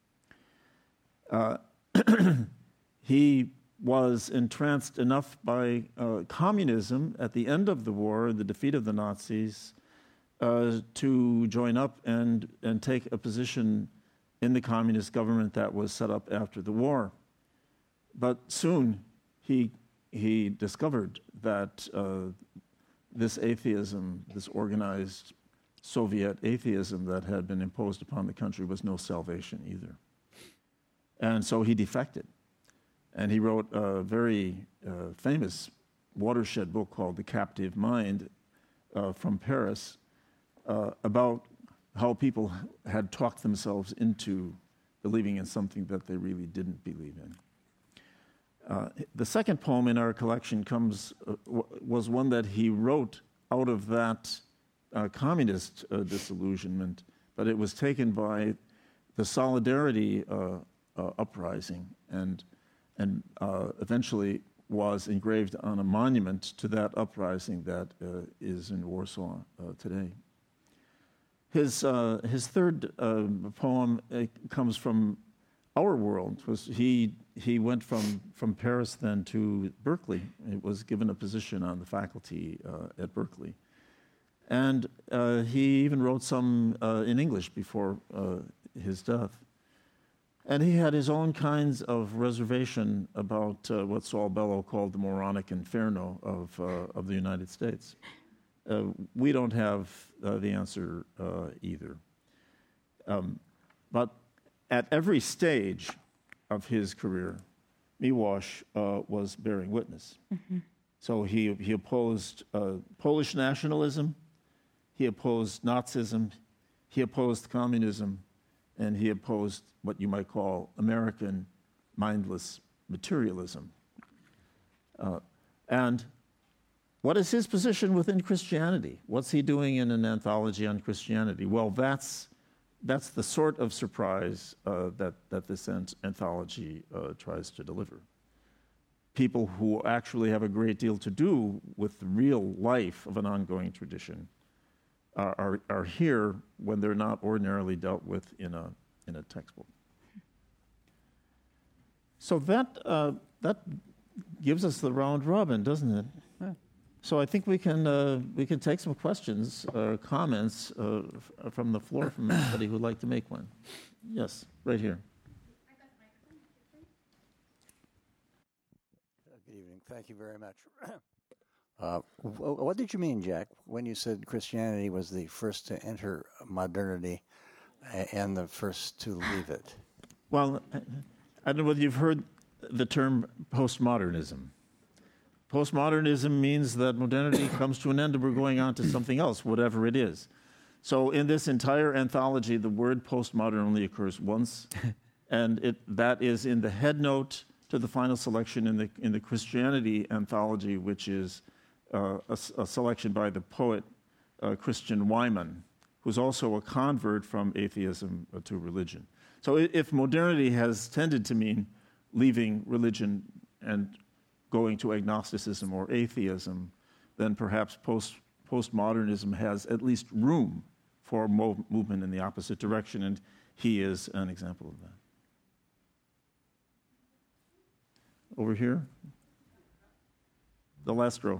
He was entranced enough by communism at the end of the war, the defeat of the Nazis, to join up and take a position in the communist government that was set up after the war. But soon he discovered that this atheism, this organized Soviet atheism that had been imposed upon the country was no salvation either. And so he defected. And he wrote a very famous watershed book called The Captive Mind from Paris about how people had talked themselves into believing in something that they really didn't believe in. The second poem in our collection was one that he wrote out of that communist disillusionment, but it was taken by the Solidarity uprising and eventually was engraved on a monument to that uprising that is in Warsaw today. His third poem comes from our world. He went from Paris then to Berkeley. He was given a position on the faculty at Berkeley. And he even wrote some in English before his death. And he had his own kinds of reservation about what Saul Bellow called the moronic inferno of the United States. We don't have the answer either. But at every stage of his career, Miłosz was bearing witness. Mm-hmm. So he opposed Polish nationalism, he opposed Nazism, he opposed communism, and he opposed what you might call American mindless materialism. And what is his position within Christianity? What's he doing in an anthology on Christianity? Well, that's the sort of surprise that this anthology tries to deliver. People who actually have a great deal to do with the real life of an ongoing tradition are here when they're not ordinarily dealt with in a textbook. So that gives us the round robin, doesn't it? Yeah. So I think we can take some questions or comments from the floor from anybody who'd like to make one. Yes, right here. Good evening. Thank you very much. What did you mean, Jack, when you said Christianity was the first to enter modernity and the first to leave it? Well, I don't know whether you've heard the term postmodernism. Postmodernism means that modernity comes to an end and we're going on to something else, whatever it is. So in this entire anthology, the word postmodern only occurs once, and that is in the headnote to the final selection in the Christianity anthology, which is a selection by the poet Christian Wyman, who's also a convert from atheism to religion. So if modernity has tended to mean leaving religion and going to agnosticism or atheism, then perhaps postmodernism has at least room for movement in the opposite direction, and he is an example of that. Over here, the last row.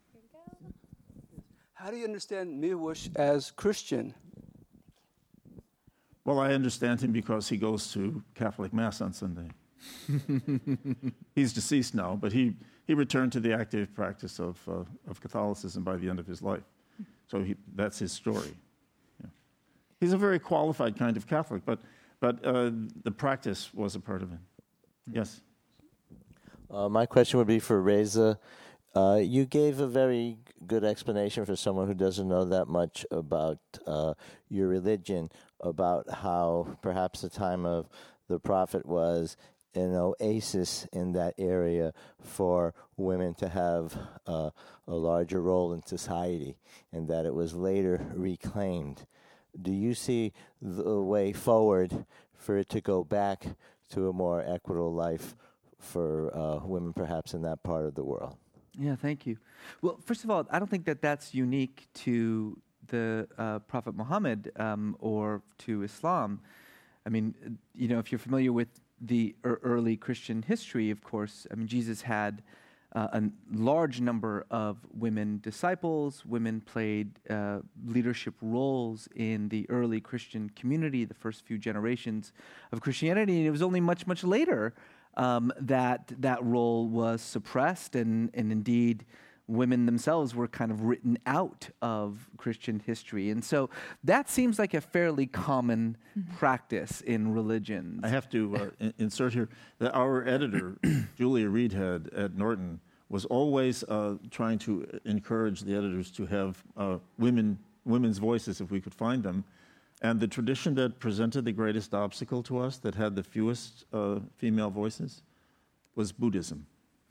How do you understand Miłosz as Christian? Well, I understand him because he goes to Catholic Mass on Sunday. He's deceased now, but he returned to the active practice of Catholicism by the end of his life. So that's his story. Yeah. He's a very qualified kind of Catholic, but the practice was a part of it. Yes? My question would be for Reza. You gave a very good explanation for someone who doesn't know that much about your religion, about how perhaps the time of the prophet was an oasis in that area for women to have a larger role in society, and that it was later reclaimed. Do you see the way forward for it to go back to a more equitable life for women perhaps in that part of the world? Yeah, thank you. Well, first of all, I don't think that that's unique to the Prophet Muhammad or to Islam. I mean, if you're familiar with the early Christian history, of course, I mean, Jesus had a large number of women disciples. Women played leadership roles in the early Christian community, the first few generations of Christianity, and it was only much, much later that role was suppressed, and indeed women themselves were kind of written out of Christian history. And so that seems like a fairly common practice in religions. I have to insert here that our editor, Julia Reedhead at Norton, was always trying to encourage the editors to have women's voices if we could find them. And the tradition that presented the greatest obstacle to us, that had the fewest female voices, was Buddhism.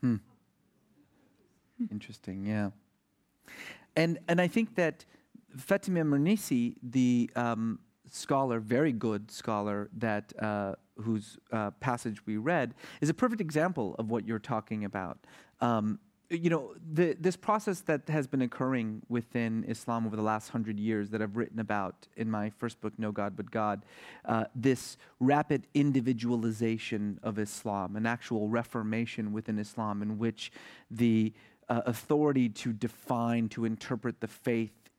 Interesting, yeah. And I think that Fatima Mernissi, the scholar, very good scholar, that whose passage we read, is a perfect example of what you're talking about. This process that has been occurring within Islam over the last 100 years that I've written about in my first book, No God But God, this rapid individualization of Islam, an actual reformation within Islam in which the authority to define, to interpret the faith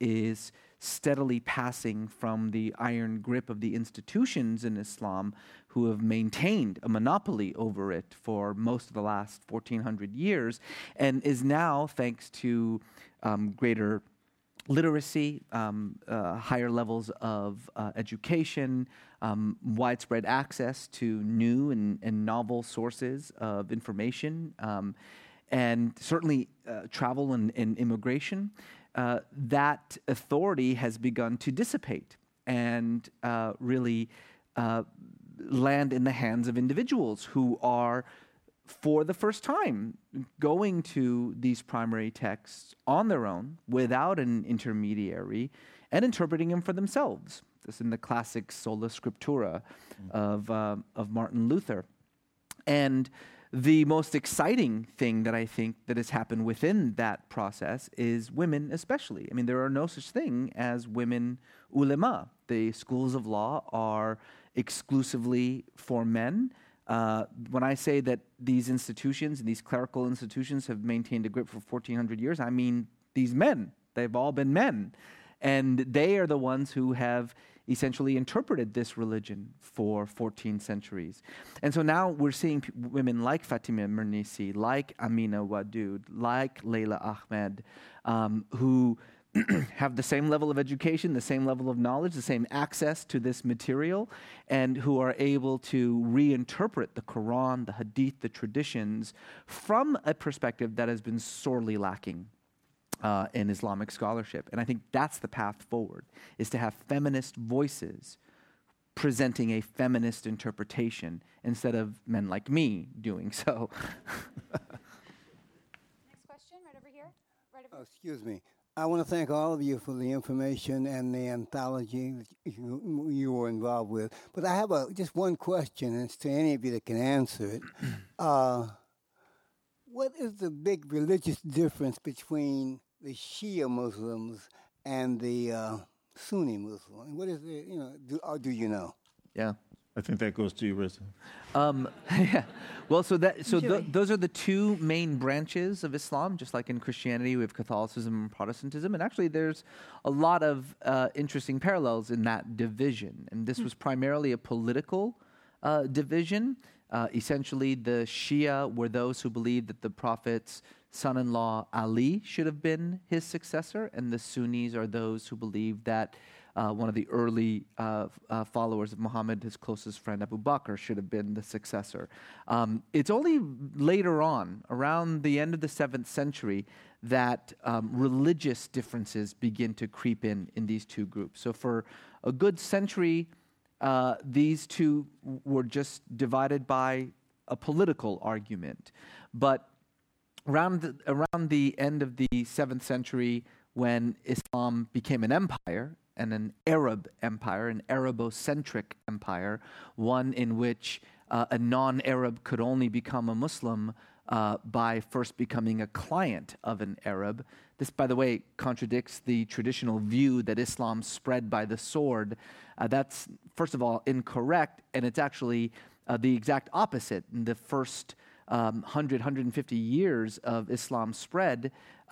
is steadily passing from the iron grip of the institutions in Islam who have maintained a monopoly over it for most of the last 1,400 years, and is now, thanks to greater literacy, higher levels of education, widespread access to new and novel sources of information, and certainly travel and immigration, that authority has begun to dissipate and really land in the hands of individuals who are, for the first time, going to these primary texts on their own without an intermediary and interpreting them for themselves. This is in the classic Sola Scriptura of Martin Luther. And the most exciting thing that I think that has happened within that process is women especially. I mean, there are no such thing as women ulema. The schools of law are exclusively for men. When I say that these institutions and these clerical institutions have maintained a grip for 1,400 years, I mean these men. They've all been men. And they are the ones who have essentially interpreted this religion for 14 centuries. And so now we're seeing women like Fatima Mernissi, like Amina Wadud, like Layla Ahmed, who have the same level of education, the same level of knowledge, the same access to this material, and who are able to reinterpret the Quran, the Hadith, the traditions from a perspective that has been sorely lacking in Islamic scholarship. And I think that's the path forward, is to have feminist voices presenting a feminist interpretation instead of men like me doing so. Next question, right over here. Excuse me. I want to thank all of you for the information and the anthology that you were involved with. But I have just one question, and it's to any of you that can answer it. What is the big religious difference between the Shia Muslims and the Sunni Muslims? What is the, do you know? Yeah. I think that goes to you, Reza. Yeah. Well, those are the two main branches of Islam. Just like in Christianity, we have Catholicism and Protestantism. And actually, there's a lot of interesting parallels in that division. And this was primarily a political division. Essentially, the Shia were those who believed that the Prophet's son-in-law Ali should have been his successor, and the Sunnis are those who believed that one of the early followers of Muhammad, his closest friend Abu Bakr, should have been the successor. It's only later on, around the end of the 7th century, that religious differences begin to creep in these two groups. So for a good century, these two were just divided by a political argument. But around the end of the 7th century, when Islam became an empire, and an Arab empire, an Arabo-centric empire, one in which a non-Arab could only become a Muslim by first becoming a client of an Arab. This, by the way, contradicts the traditional view that Islam spread by the sword. That's, first of all, incorrect, and it's actually the exact opposite. In the first 150 years of Islam's spread,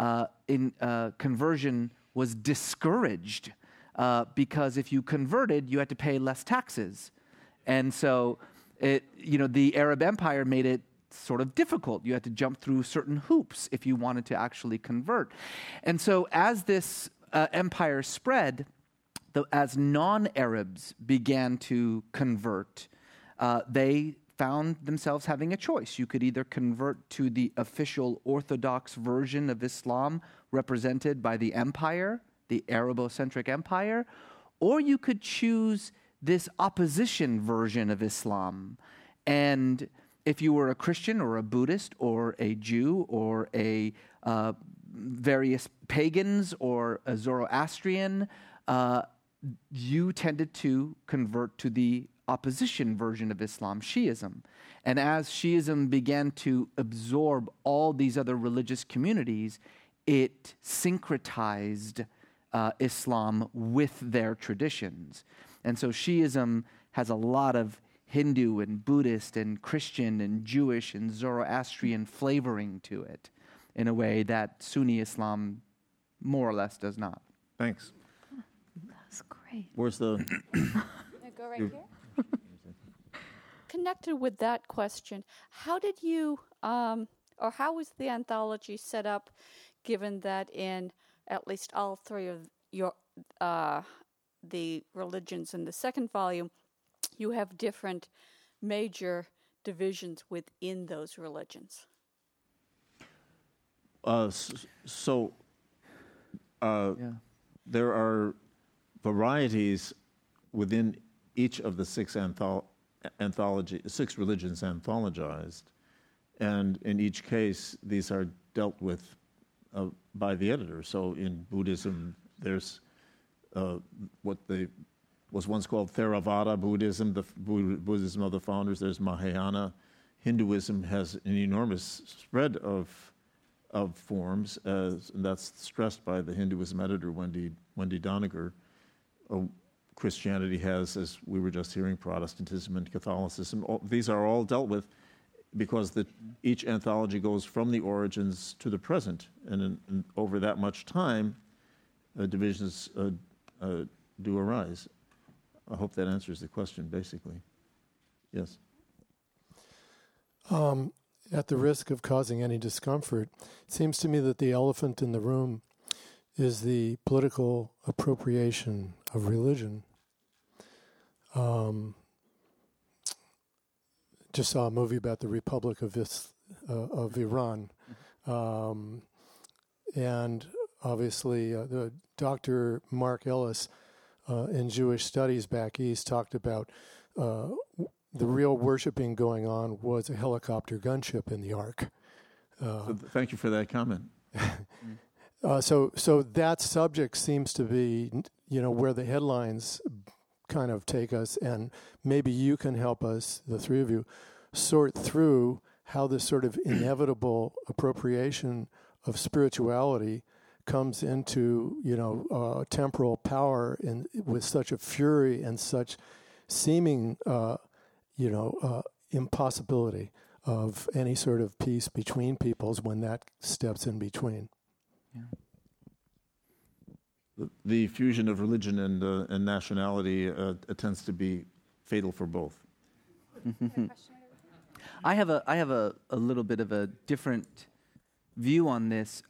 conversion was discouraged because if you converted, you had to pay less taxes. And so, the Arab Empire made it sort of difficult. You had to jump through certain hoops if you wanted to actually convert. And so as this empire spread, as non-Arabs began to convert, they found themselves having a choice. You could either convert to the official Orthodox version of Islam represented by the empire, the Arabo-centric empire, or you could choose this opposition version of Islam. And if you were a Christian or a Buddhist or a Jew or a various pagans or a Zoroastrian, you tended to convert to the opposition version of Islam, Shiism. And as Shiism began to absorb all these other religious communities, it syncretized Islam with their traditions. And so Shiism has a lot of Hindu and Buddhist and Christian and Jewish and Zoroastrian flavoring to it in a way that Sunni Islam more or less does not. Thanks. That's great. Where's the... Go right here. Connected with that question, how did you, or how was the anthology set up, given that in at least all three of your the religions in the second volume, you have different major divisions within those religions? There are varieties within each of the six religions anthologized, and in each case, these are dealt with by the editor. So in Buddhism, there's what was once called Theravada Buddhism, the Buddhism of the founders. There's Mahayana. Hinduism has an enormous spread of forms, and that's stressed by the Hinduism editor, Wendy Doniger. Christianity has, as we were just hearing, Protestantism and Catholicism. These are all dealt with because each anthology goes from the origins to the present, and over that much time, divisions do arise. I hope that answers the question, basically. Yes? At the risk of causing any discomfort, it seems to me that the elephant in the room is the political appropriation of religion. Just saw a movie about the Republic of Iran, and obviously the Dr. Mark Ellis in Jewish Studies back east talked about the real worshiping going on was a helicopter gunship in the Ark. So thank you for that comment. So that subject seems to be, where the headlines kind of take us, and maybe you can help us, the three of you, sort through how this sort of inevitable appropriation of spirituality comes into, temporal power with such a fury and such seeming, impossibility of any sort of peace between peoples when that steps in between. Yeah. The fusion of religion and nationality tends to be fatal for both. I have a little bit of a different view on this.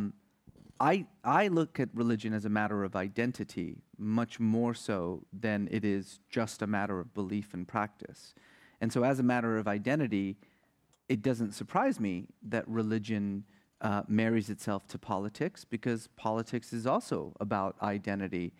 I look at religion as a matter of identity, much more so than it is just a matter of belief and practice. And so as a matter of identity, it doesn't surprise me that religion marries itself to politics, because politics is also about identity.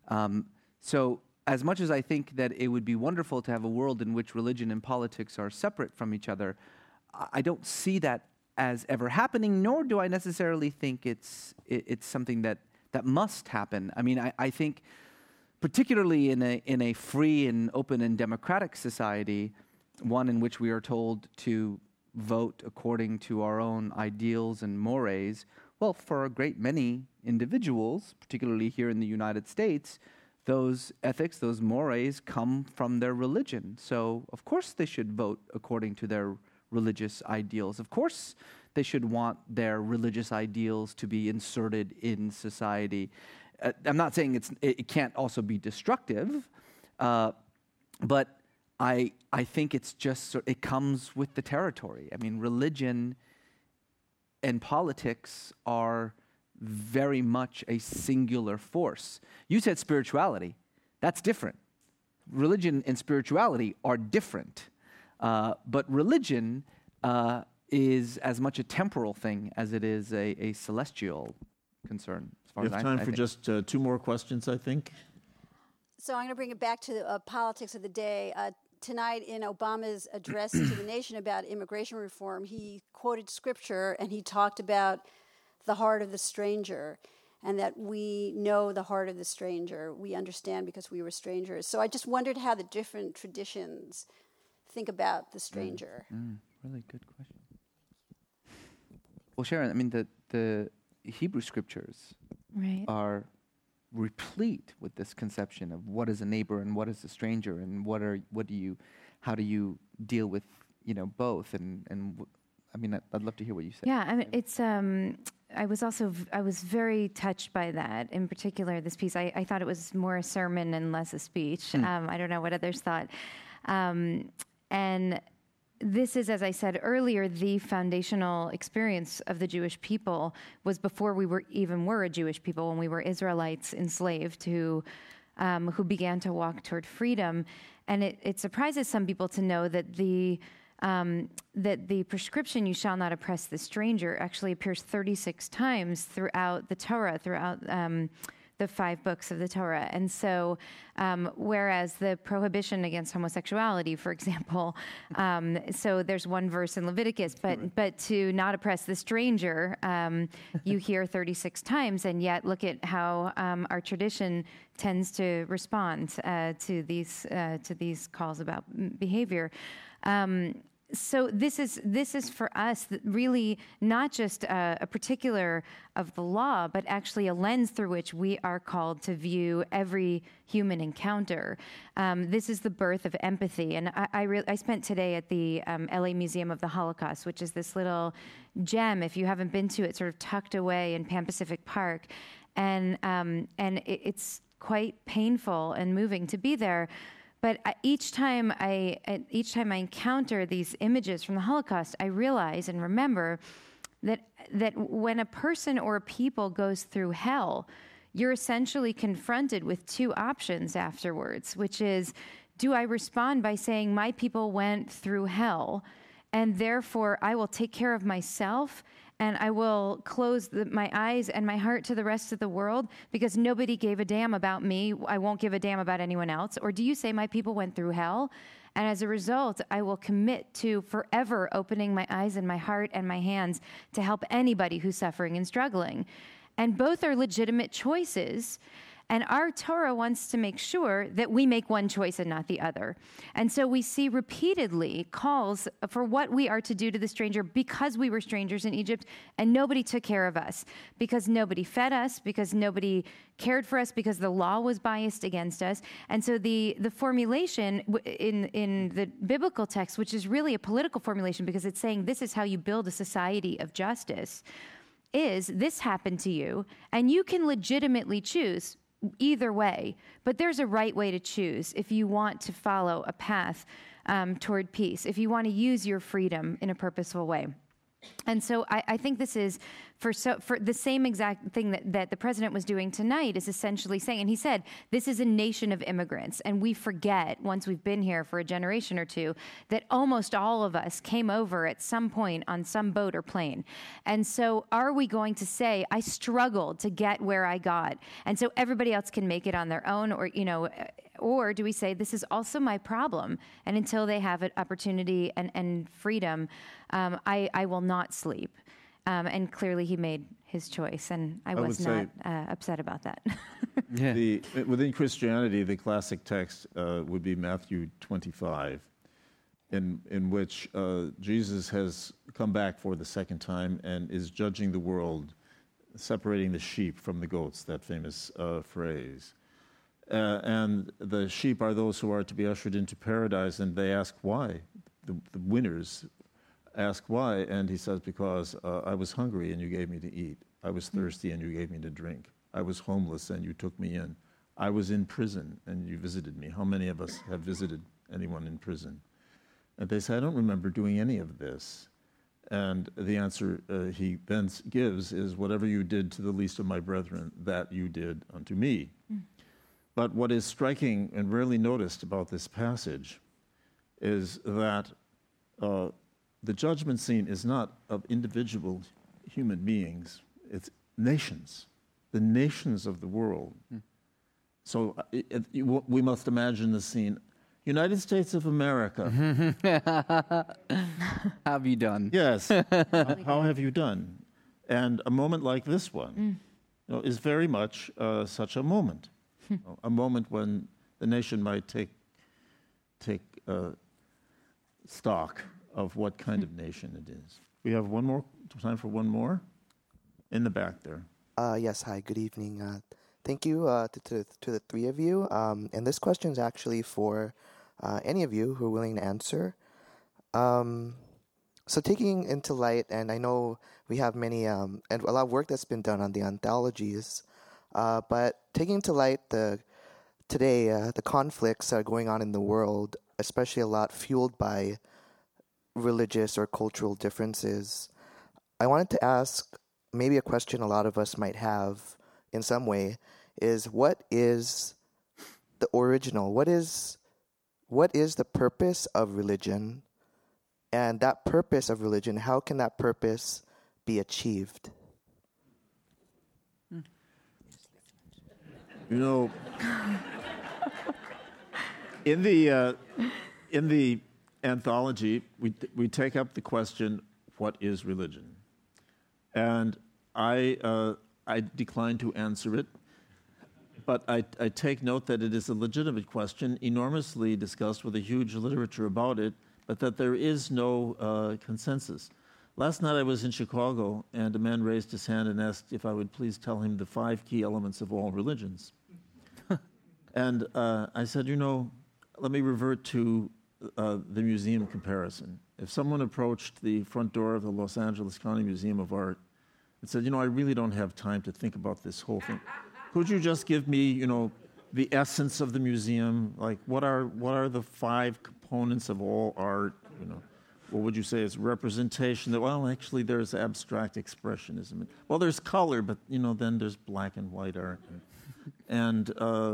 So as much as I think that it would be wonderful to have a world in which religion and politics are separate from each other, I don't see that as ever happening, nor do I necessarily think it's something that must happen. I mean, I think particularly in a free and open and democratic society, one in which we are told to vote according to our own ideals and mores, well, for a great many individuals, particularly here in the United States, those ethics, those mores come from their religion. So, of course, they should vote according to their religious ideals. Of course, they should want their religious ideals to be inserted in society. I'm not saying it can't also be destructive, but I think it's just, it comes with the territory. I mean, religion and politics are very much a singular force. You said spirituality. That's different. Religion and spirituality are different. But religion is as much a temporal thing as it is a celestial concern. As far We have time for just two more questions, I think. So I'm going to bring it back to the politics of the day. Tonight in Obama's address to the nation about immigration reform, he quoted scripture and he talked about the heart of the stranger, and that we know the heart of the stranger. We understand because we were strangers. So I just wondered how the different traditions think about the stranger. Really good question. Well, Sharon, I mean, the Hebrew scriptures are replete with this conception of what is a neighbor and what is a stranger, and how do you deal with both? And I mean, I'd love to hear what you say. Yeah, I mean, it's was very touched by that. In particular, this piece, I thought it was more a sermon and less a speech. I don't know what others thought. And this is, as I said earlier, the foundational experience of the Jewish people was before we were a Jewish people, when we were Israelites enslaved who began to walk toward freedom. And it surprises some people to know that the prescription, "you shall not oppress the stranger," actually appears 36 times throughout the Torah, throughout the 5 books of the Torah. And so, whereas the prohibition against homosexuality, for example, so there's one verse in Leviticus, but to not oppress the stranger, you hear 36 times, and yet look at how our tradition tends to respond to these calls about behavior. So this is for us really not just a particular of the law, but actually a lens through which we are called to view every human encounter. This is the birth of empathy, and I spent today at the LA Museum of the Holocaust, which is this little gem, if you haven't been to it, sort of tucked away in Pan Pacific Park, and it's quite painful and moving to be there. But each time I encounter these images from the Holocaust, I realize and remember that when a person or a people goes through hell, you're essentially confronted with 2 options afterwards, which is, do I respond by saying my people went through hell, and therefore I will take care of myself, and I will close my eyes and my heart to the rest of the world because nobody gave a damn about me. I won't give a damn about anyone else. Or do you say my people went through hell, and as a result, I will commit to forever opening my eyes and my heart and my hands to help anybody who's suffering and struggling? And both are legitimate choices. And our Torah wants to make sure that we make one choice and not the other. And so we see repeatedly calls for what we are to do to the stranger because we were strangers in Egypt and nobody took care of us, because nobody fed us, because nobody cared for us, because the law was biased against us. And so the formulation in the biblical text, which is really a political formulation because it's saying this is how you build a society of justice, is this happened to you, and you can legitimately choose either way, but there's a right way to choose if you want to follow a path toward peace, if you want to use your freedom in a purposeful way. And so I think this is for the same exact thing that the president was doing tonight, is essentially saying, and he said, this is a nation of immigrants, and we forget, once we've been here for a generation or two, that almost all of us came over at some point on some boat or plane. And so are we going to say, I struggled to get where I got, and so everybody else can make it on their own, or do we say, this is also my problem, and until they have an opportunity and freedom, I will not sleep. And clearly he made his choice, and I was not upset about that. Yeah. Within Christianity, the classic text would be Matthew 25, in which Jesus has come back for the second time and is judging the world, separating the sheep from the goats, that famous phrase. And the sheep are those who are to be ushered into paradise, and they ask why. The winners ask why, and he says, because I was hungry and you gave me to eat. I was thirsty and you gave me to drink. I was homeless and you took me in. I was in prison and you visited me. How many of us have visited anyone in prison? And they say, I don't remember doing any of this. And the answer he then gives is, whatever you did to the least of my brethren, that you did unto me. Mm. But what is striking and rarely noticed about this passage is that the judgment scene is not of individual human beings, it's nations, the nations of the world. Mm. So we must imagine the scene. United States of America. How have you done? Yes. How have you done? And a moment like this one is very much such a moment. A moment when the nation might take stock of what kind of nation it is. We have time for one more? In the back there. Yes, hi, good evening. Thank you to the three of you. And this question is actually for any of you who are willing to answer. So taking into light, and I know we have many, and a lot of work that's been done on the anthologies, but taking into light today, the conflicts that are going on in the world, especially a lot fueled by religious or cultural differences, I wanted to ask maybe a question a lot of us might have in some way is, what is the original? What is the purpose of religion? And that purpose of religion, how can that purpose be achieved? You know, in the anthology, we take up the question, what is religion? And I decline to answer it, but I take note that it is a legitimate question, enormously discussed with a huge literature about it, but that there is no consensus. Last night I was in Chicago, and a man raised his hand and asked if I would please tell him the 5 key elements of all religions. And I said, let me revert to the museum comparison. If someone approached the front door of the Los Angeles County Museum of Art and said, I really don't have time to think about this whole thing. Could you just give me, the essence of the museum? Like, what are the 5 components of all art? What would you say is representation? Well, actually, there's abstract expressionism. Well, there's color, but then there's black and white art, and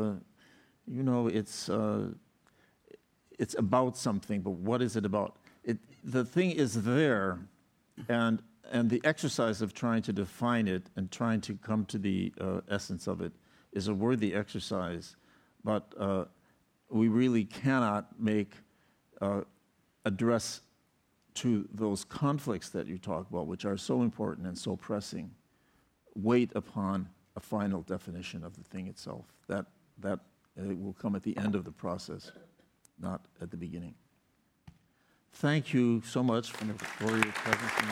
it's about something. But what is it about? The thing is there, and the exercise of trying to define it and trying to come to the essence of it is a worthy exercise, but we really cannot make address to those conflicts that you talk about, which are so important and so pressing, wait upon a final definition of the thing itself. That will come at the end of the process, not at the beginning. Thank you so much for your presence and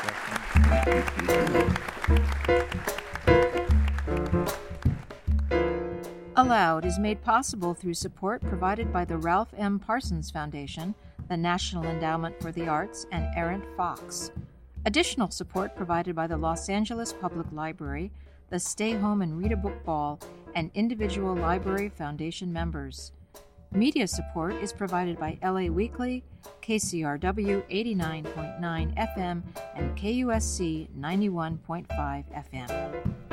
your good questions. Aloud is made possible through support provided by the Ralph M. Parsons Foundation, the National Endowment for the Arts, and Errant Fox. Additional support provided by the Los Angeles Public Library, the Stay Home and Read a Book Ball, and individual Library Foundation members. Media support is provided by LA Weekly, KCRW 89.9 FM, and KUSC 91.5 FM.